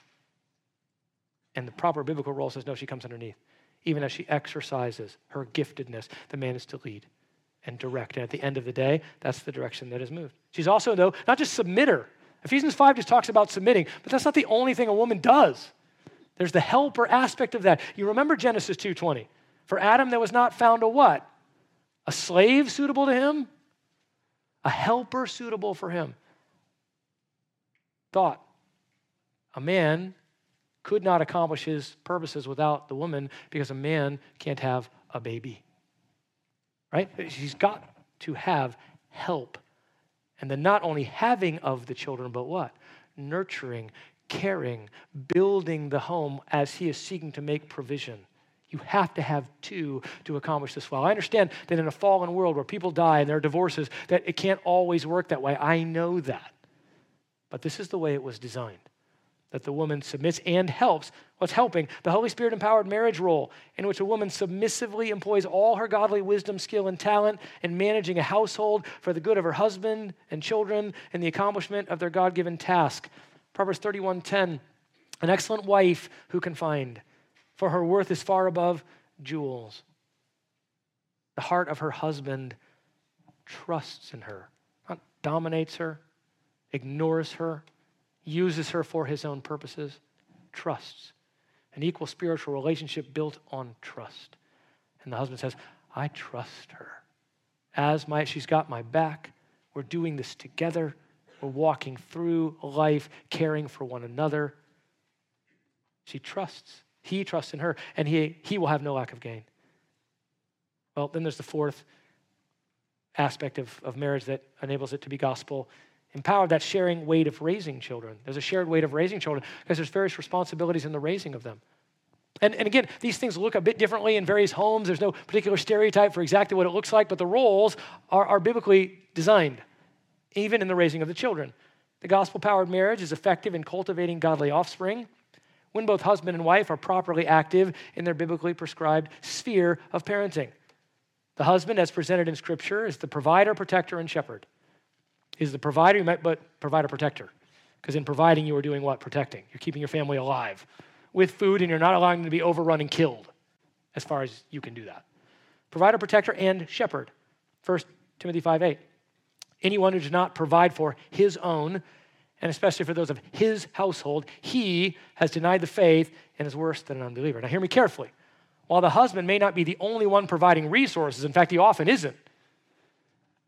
And the proper biblical role says, no, she comes underneath. Even as she exercises her giftedness, the man is to lead and direct. And at the end of the day, that's the direction that is moved. She's also, though, not just submitter. Ephesians five just talks about submitting, but that's not the only thing a woman does. There's the helper aspect of that. You remember Genesis two twenty. For Adam, there was not found a what? A slave suitable to him? A helper suitable for him. Thought. A man could not accomplish his purposes without the woman because a man can't have a baby. Right? She's got to have help. And then not only having of the children, but what? Nurturing, caring, building the home as he is seeking to make provision. You have to have two to accomplish this well. I understand that in a fallen world where people die and there are divorces, that it can't always work that way. I know that. But this is the way it was designed. That the woman submits and helps. What's helping? The Holy Spirit-empowered marriage role, in which a woman submissively employs all her godly wisdom, skill, and talent in managing a household for the good of her husband and children and the accomplishment of their God-given task. Proverbs thirty-one ten, an excellent wife who can find, for her worth is far above jewels. The heart of her husband trusts in her, not dominates her, ignores her, uses her for his own purposes, trusts. An equal spiritual relationship built on trust. And the husband says, I trust her. As my, she's got my back. We're doing this together. We're walking through life, caring for one another. She trusts. He trusts in her, and he, he will have no lack of gain. Well, then there's the fourth aspect of, of marriage that enables it to be gospel empowered, that sharing weight of raising children. There's a shared weight of raising children because there's various responsibilities in the raising of them. And, and again, these things look a bit differently in various homes. There's no particular stereotype for exactly what it looks like, but the roles are, are biblically designed, even in the raising of the children. The gospel-powered marriage is effective in cultivating godly offspring when both husband and wife are properly active in their biblically prescribed sphere of parenting. The husband, as presented in Scripture, is the provider, protector, and shepherd. He's the provider, you might, but provider, protector. Because in providing, you are doing what? Protecting. You're keeping your family alive with food, and you're not allowing them to be overrun and killed, as far as you can do that. Provider, protector, and shepherd. First Timothy five eight. Anyone who does not provide for his own, and especially for those of his household, he has denied the faith and is worse than an unbeliever. Now hear me carefully. While the husband may not be the only one providing resources, in fact, he often isn't,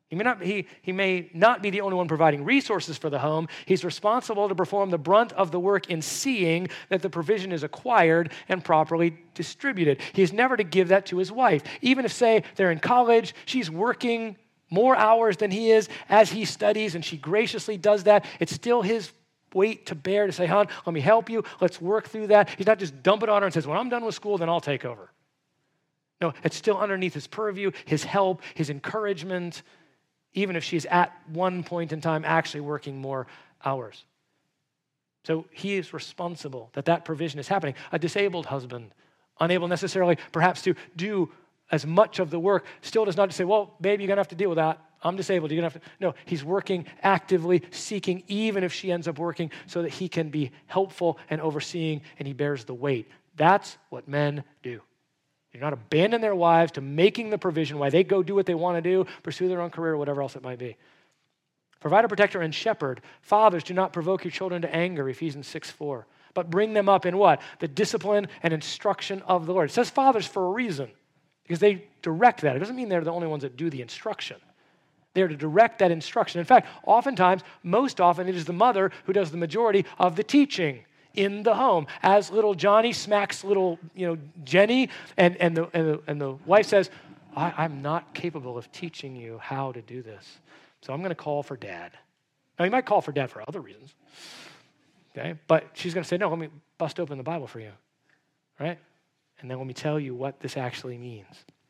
He may, not, he, he may not be the only one providing resources for the home. He's responsible to perform the brunt of the work in seeing that the provision is acquired and properly distributed. He's never to give that to his wife. Even if, say, they're in college, she's working more hours than he is as he studies, and she graciously does that, it's still his weight to bear to say, hon, let me help you. Let's work through that. He's not just dump it on her and says, when I'm done with school, then I'll take over. No, it's still underneath his purview, his help, his encouragement, even if she's at one point in time actually working more hours. So he is responsible that that provision is happening. A disabled husband, unable necessarily perhaps to do as much of the work, still does not say, well, babe, you're going to have to deal with that. I'm disabled. You're going to have to. No, he's working actively, seeking, even if she ends up working, so that he can be helpful and overseeing, and he bears the weight. That's what men do. They're not abandon their wives to making the provision while they go do what they want to do, pursue their own career, or whatever else it might be. Provider, protector, and shepherd. Fathers, do not provoke your children to anger, Ephesians six four. But bring them up in what? The discipline and instruction of the Lord. It says fathers for a reason, because they direct that. It doesn't mean they're the only ones that do the instruction. They're to direct that instruction. In fact, oftentimes, most often, it is the mother who does the majority of the teaching in the home. As little Johnny smacks little, you know, Jenny, and, and, the, and, the, and the wife says, I, I'm not capable of teaching you how to do this, so I'm going to call for dad. Now, you might call for dad for other reasons, okay? But she's going to say, no, let me bust open the Bible for you, right? And then let me tell you what this actually means.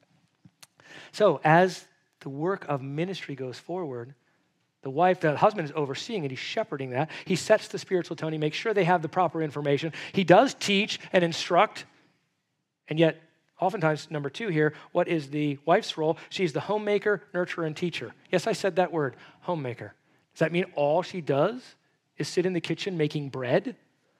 So as the work of ministry goes forward, the wife, the husband is overseeing it. He's shepherding that. He sets the spiritual tone. He makes sure they have the proper information. He does teach and instruct. And yet, oftentimes, number two here, what is the wife's role? She's the homemaker, nurturer, and teacher. Yes, I said that word, homemaker. Does that mean all she does is sit in the kitchen making bread?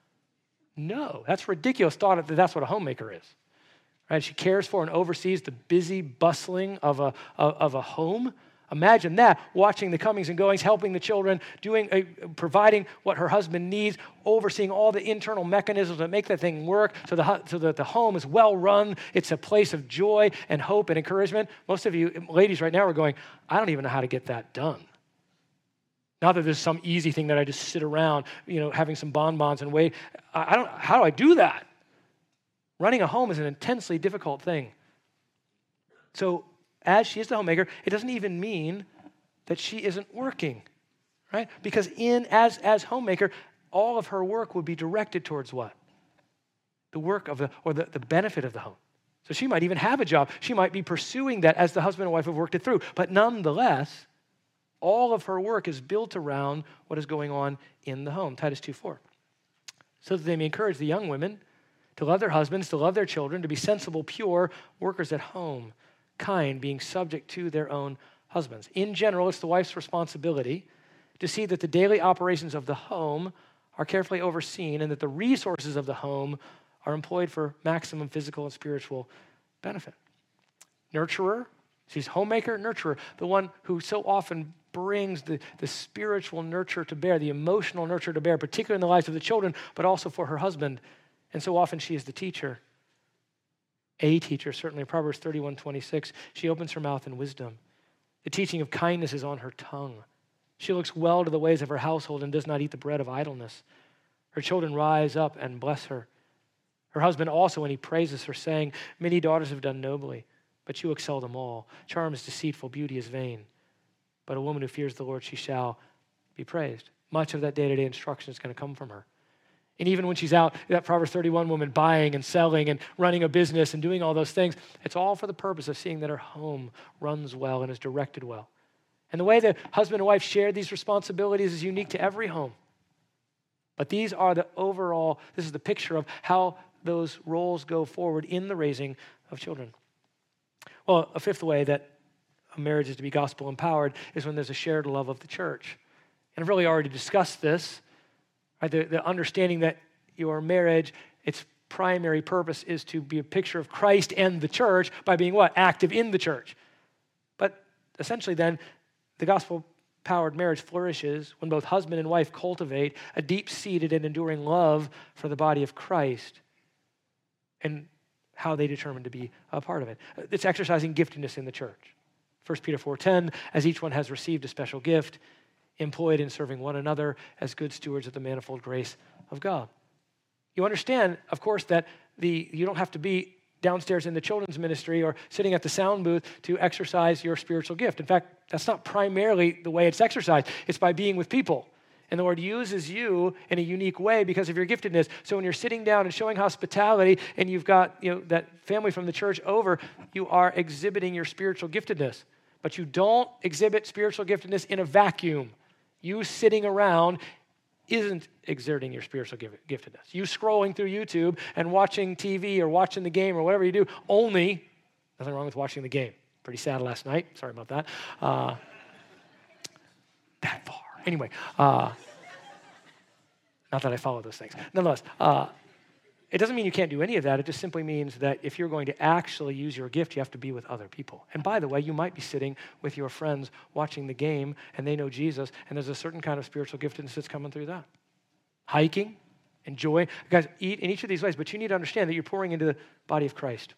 No, that's ridiculous thought that that's what a homemaker is. Right? She cares for and oversees the busy bustling of a, of, of a home. Imagine that, watching the comings and goings, helping the children, doing, uh, providing what her husband needs, overseeing all the internal mechanisms that make that thing work so, the, so that the home is well run. It's a place of joy and hope and encouragement. Most of you ladies right now are going, I don't even know how to get that done. Not that there's some easy thing that I just sit around, you know, having some bonbons and wait. I don't. How do I do that? Running a home is an intensely difficult thing. So as she is the homemaker, it doesn't even mean that she isn't working, right? Because in as, as homemaker, all of her work would be directed towards what? The work of the, or the, the benefit of the home. So she might even have a job. She might be pursuing that as the husband and wife have worked it through. But nonetheless, all of her work is built around what is going on in the home. Titus two four. So that they may encourage the young women to love their husbands, to love their children, to be sensible, pure workers at home, kind, being subject to their own husbands. In general, it's the wife's responsibility to see that the daily operations of the home are carefully overseen and that the resources of the home are employed for maximum physical and spiritual benefit. Nurturer, she's homemaker, nurturer, the one who so often brings the, the spiritual nurture to bear, the emotional nurture to bear, particularly in the lives of the children, but also for her husband. And so often she is the teacher. A teacher, certainly. Proverbs thirty-one twenty-six, she opens her mouth in wisdom. The teaching of kindness is on her tongue. She looks well to the ways of her household and does not eat the bread of idleness. Her children rise up and bless her. Her husband also, when he praises her, saying, many daughters have done nobly, but you excel them all. Charm is deceitful, beauty is vain. But a woman who fears the Lord, she shall be praised. Much of that day-to-day instruction is going to come from her. And even when she's out, that Proverbs thirty-one woman buying and selling and running a business and doing all those things, it's all for the purpose of seeing that her home runs well and is directed well. And the way the husband and wife share these responsibilities is unique to every home. But these are the overall, this is the picture of how those roles go forward in the raising of children. Well, a fifth way that a marriage is to be gospel empowered is when there's a shared love of the church. And I've really already discussed this. Right, the, the understanding that your marriage, its primary purpose is to be a picture of Christ and the church by being what? Active in the church. But essentially then, the gospel-powered marriage flourishes when both husband and wife cultivate a deep-seated and enduring love for the body of Christ and how they determine to be a part of it. It's exercising giftedness in the church. First Peter four ten, as each one has received a special gift, employ it in serving one another as good stewards of the manifold grace of God. You understand, of course, that the you don't have to be downstairs in the children's ministry or sitting at the sound booth to exercise your spiritual gift. In fact, that's not primarily the way it's exercised. It's by being with people. And the Lord uses you in a unique way because of your giftedness. So when you're sitting down and showing hospitality and you've got, you know, that family from the church over, you are exhibiting your spiritual giftedness. But you don't exhibit spiritual giftedness in a vacuum. You sitting around isn't exerting your spiritual giftedness. You scrolling through YouTube and watching T V or watching the game or whatever you do, only, nothing wrong with watching the game. Pretty sad last night. Sorry about that. Uh, that far. Anyway, uh, not that I follow those things. Nonetheless, uh, it doesn't mean you can't do any of that. It just simply means that if you're going to actually use your gift, you have to be with other people. And by the way, you might be sitting with your friends watching the game, and they know Jesus, and there's a certain kind of spiritual giftedness that's coming through that. Hiking, enjoy. Guys, eat in each of these ways, but you need to understand that you're pouring into the body of Christ.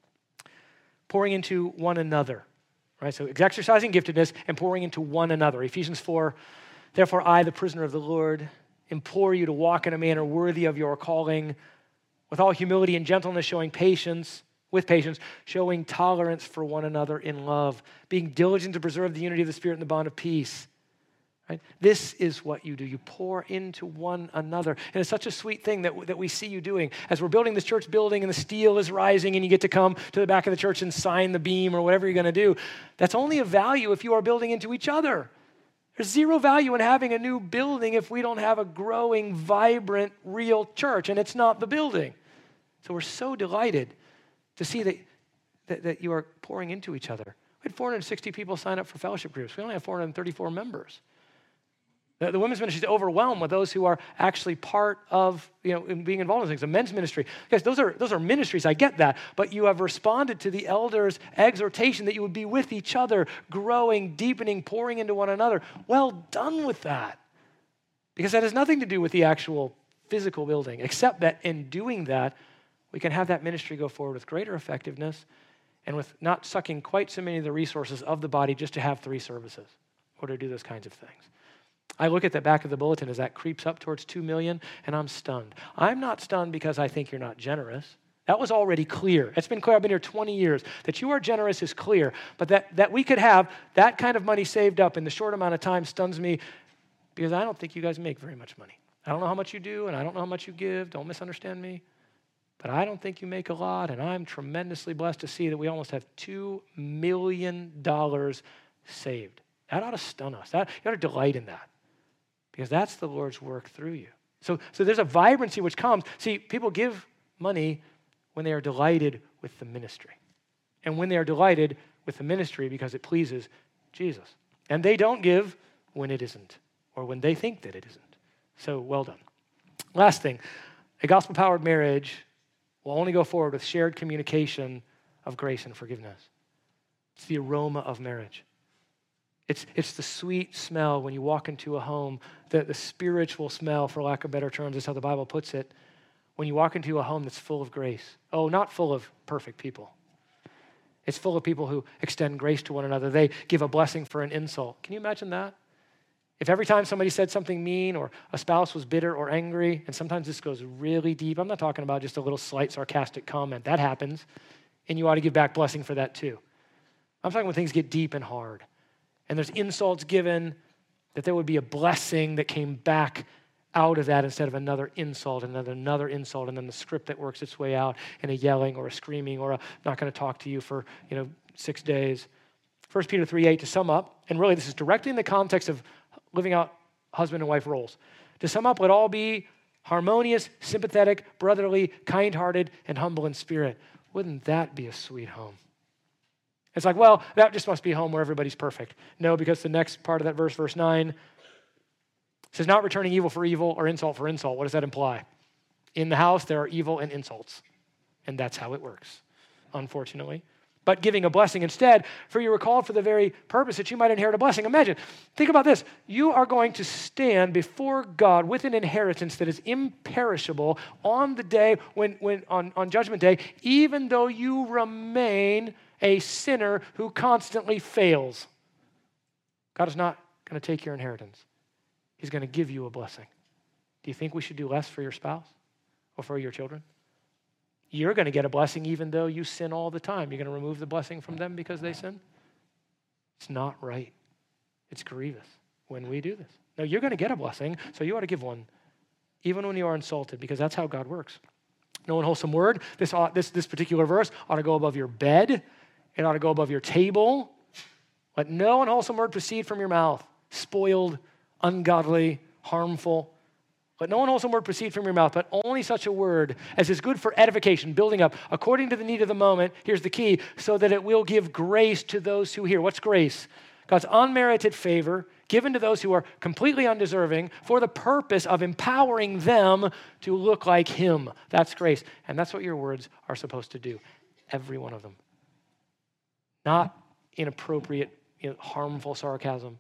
Pouring into one another, right? So exercising giftedness and pouring into one another. Ephesians four, therefore I, the prisoner of the Lord, implore you to walk in a manner worthy of your calling, with all humility and gentleness, showing patience, with patience, showing tolerance for one another in love, being diligent to preserve the unity of the Spirit in the bond of peace. Right? This is what you do. You pour into one another. And it's such a sweet thing that, that we see you doing. As we're building this church building and the steel is rising and you get to come to the back of the church and sign the beam or whatever you're going to do, that's only of value if you are building into each other. There's zero value in having a new building if we don't have a growing, vibrant, real church, and it's not the building. So we're so delighted to see that, that, that you are pouring into each other. We had four hundred sixty people sign up for fellowship groups. We only have four hundred thirty-four members. The, the women's ministry is overwhelmed with those who are actually part of, you know, in being involved in things. The men's ministry, guys, those are those are ministries. I get that, but you have responded to the elders' exhortation that you would be with each other, growing, deepening, pouring into one another. Well done with that, because that has nothing to do with the actual physical building, except that in doing that, we can have that ministry go forward with greater effectiveness and with not sucking quite so many of the resources of the body just to have three services or to do those kinds of things. I look at the back of the bulletin as that creeps up towards two million, and I'm stunned. I'm not stunned because I think you're not generous. That was already clear. It's been clear. I've been here twenty years. That you are generous is clear, but that, that we could have that kind of money saved up in the short amount of time stuns me because I don't think you guys make very much money. I don't know how much you do, and I don't know how much you give. Don't misunderstand me. But I don't think you make a lot, and I'm tremendously blessed to see that we almost have two million dollars saved. That ought to stun us. That, you ought to delight in that, because that's the Lord's work through you. So, so there's a vibrancy which comes. See, people give money when they are delighted with the ministry, and when they are delighted with the ministry because it pleases Jesus. And they don't give when it isn't, or when they think that it isn't. So well done. Last thing, a gospel-powered marriage will only go forward with shared communication of grace and forgiveness. It's the aroma of marriage. It's, it's the sweet smell when you walk into a home, the, the spiritual smell, for lack of better terms, is how the Bible puts it, when you walk into a home that's full of grace. Oh, not full of perfect people. It's full of people who extend grace to one another. They give a blessing for an insult. Can you imagine that? If every time somebody said something mean or a spouse was bitter or angry, and sometimes this goes really deep, I'm not talking about just a little slight sarcastic comment. That happens, and you ought to give back blessing for that too. I'm talking when things get deep and hard, and there's insults given, that there would be a blessing that came back out of that instead of another insult and then another insult, and then the script that works its way out in a yelling or a screaming or a not going to talk to you for, you know, six days. First Peter three eight, to sum up, and really this is directly in the context of living out husband and wife roles. To sum up, let all be harmonious, sympathetic, brotherly, kind-hearted, and humble in spirit. Wouldn't that be a sweet home? It's like, well, that just must be a home where everybody's perfect. No, because the next part of that verse, verse nine, says, not returning evil for evil or insult for insult. What does that imply? In the house, there are evil and insults. And that's how it works, unfortunately. But giving a blessing instead, for you were called for the very purpose that you might inherit a blessing. Imagine, think about this. You are going to stand before God with an inheritance that is imperishable on the day, when, when on, on Judgment Day, even though you remain a sinner who constantly fails. God is not going to take your inheritance. He's going to give you a blessing. Do you think we should do less for your spouse or for your children? You're going to get a blessing even though you sin all the time. You're going to remove the blessing from them because they sin? It's not right. It's grievous when we do this. No, you're going to get a blessing, so you ought to give one, even when you are insulted, because that's how God works. No unwholesome word. This, ought, this, this particular verse ought to go above your bed. It ought to go above your table. Let no unwholesome word proceed from your mouth. Spoiled, ungodly, harmful. Let no unwholesome word proceed from your mouth, but only such a word as is good for edification, building up, according to the need of the moment. Here's the key, so that it will give grace to those who hear. What's grace? God's unmerited favor given to those who are completely undeserving for the purpose of empowering them to look like him. That's grace. And that's what your words are supposed to do, every one of them. Not inappropriate, you know, harmful sarcasm,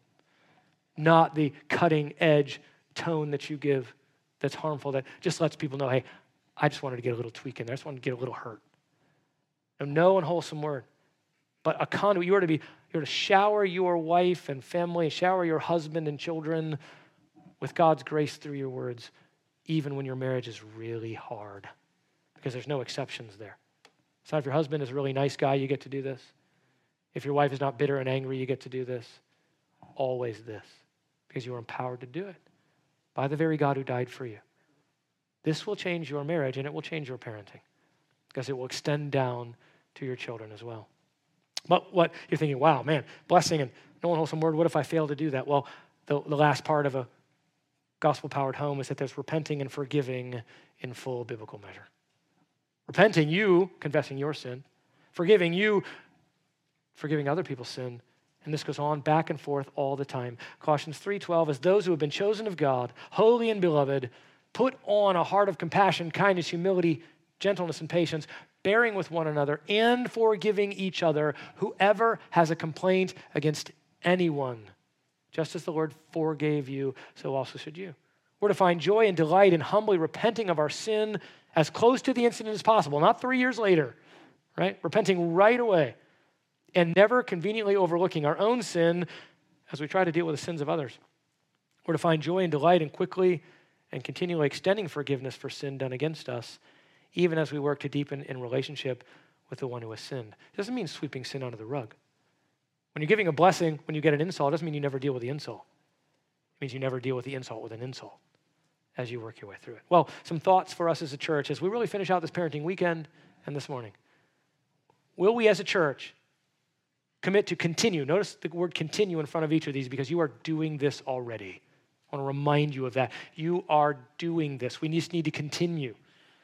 not the cutting edge tone that you give that's harmful, that just lets people know, hey, I just wanted to get a little tweak in there. I just wanted to get a little hurt. No, no unwholesome word, but a conduit. You are to be, you are to shower your wife and family, shower your husband and children with God's grace through your words, even when your marriage is really hard, because there's no exceptions there. So if your husband is a really nice guy, you get to do this. If your wife is not bitter and angry, you get to do this. Always this, because you are empowered to do it by the very God who died for you. This will change your marriage, and it will change your parenting, because it will extend down to your children as well. But what you're thinking, wow, man, blessing and no unwholesome word, what if I fail to do that? Well, the, the last part of a gospel-powered home is that there's repenting and forgiving in full biblical measure. Repenting, you confessing your sin. Forgiving, you forgiving other people's sin. And this goes on back and forth all the time. Colossians three twelve, as those who have been chosen of God, holy and beloved, put on a heart of compassion, kindness, humility, gentleness, and patience, bearing with one another and forgiving each other, whoever has a complaint against anyone. Just as the Lord forgave you, so also should you. We're to find joy and delight in humbly repenting of our sin as close to the incident as possible, not three years later, right? Repenting right away and never conveniently overlooking our own sin as we try to deal with the sins of others. We're to find joy and delight in quickly and continually extending forgiveness for sin done against us, even as we work to deepen in relationship with the one who has sinned. It doesn't mean sweeping sin under the rug. When you're giving a blessing, when you get an insult, it doesn't mean you never deal with the insult. It means you never deal with the insult with an insult as you work your way through it. Well, some thoughts for us as a church as we really finish out this parenting weekend and this morning. Will we as a church commit to continue? Notice the word continue in front of each of these, because you are doing this already. I want to remind you of that. You are doing this. We just need to continue.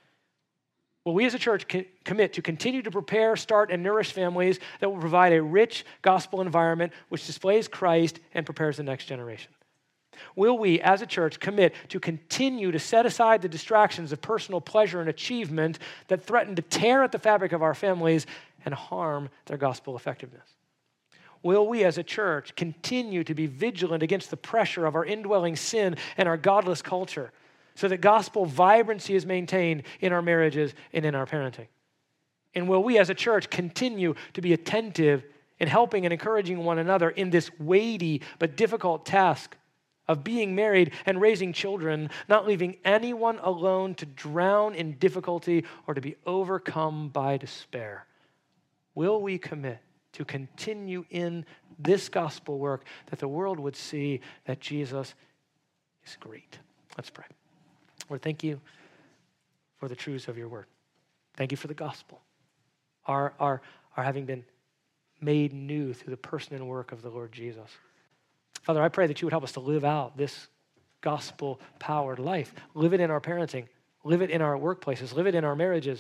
Will we as a church co- commit to continue to prepare, start, and nourish families that will provide a rich gospel environment which displays Christ and prepares the next generation? Will we as a church commit to continue to set aside the distractions of personal pleasure and achievement that threaten to tear at the fabric of our families and harm their gospel effectiveness? Will we as a church continue to be vigilant against the pressure of our indwelling sin and our godless culture so that gospel vibrancy is maintained in our marriages and in our parenting? And will we as a church continue to be attentive in helping and encouraging one another in this weighty but difficult task of being married and raising children, not leaving anyone alone to drown in difficulty or to be overcome by despair? Will we commit to continue in this gospel work that the world would see that Jesus is great? Let's pray. Lord, thank you for the truths of your word. Thank you for the gospel, our, our, our having been made new through the person and work of the Lord Jesus. Father, I pray that you would help us to live out this gospel-powered life. Live it in our parenting. Live it in our workplaces. Live it in our marriages.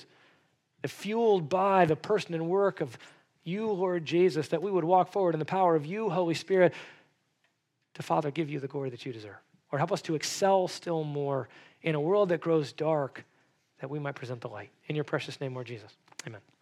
Fueled by the person and work of you, Lord Jesus, that we would walk forward in the power of you, Holy Spirit, to, Father, give you the glory that you deserve. Or help us to excel still more in a world that grows dark, that we might present the light. In your precious name, Lord Jesus. Amen.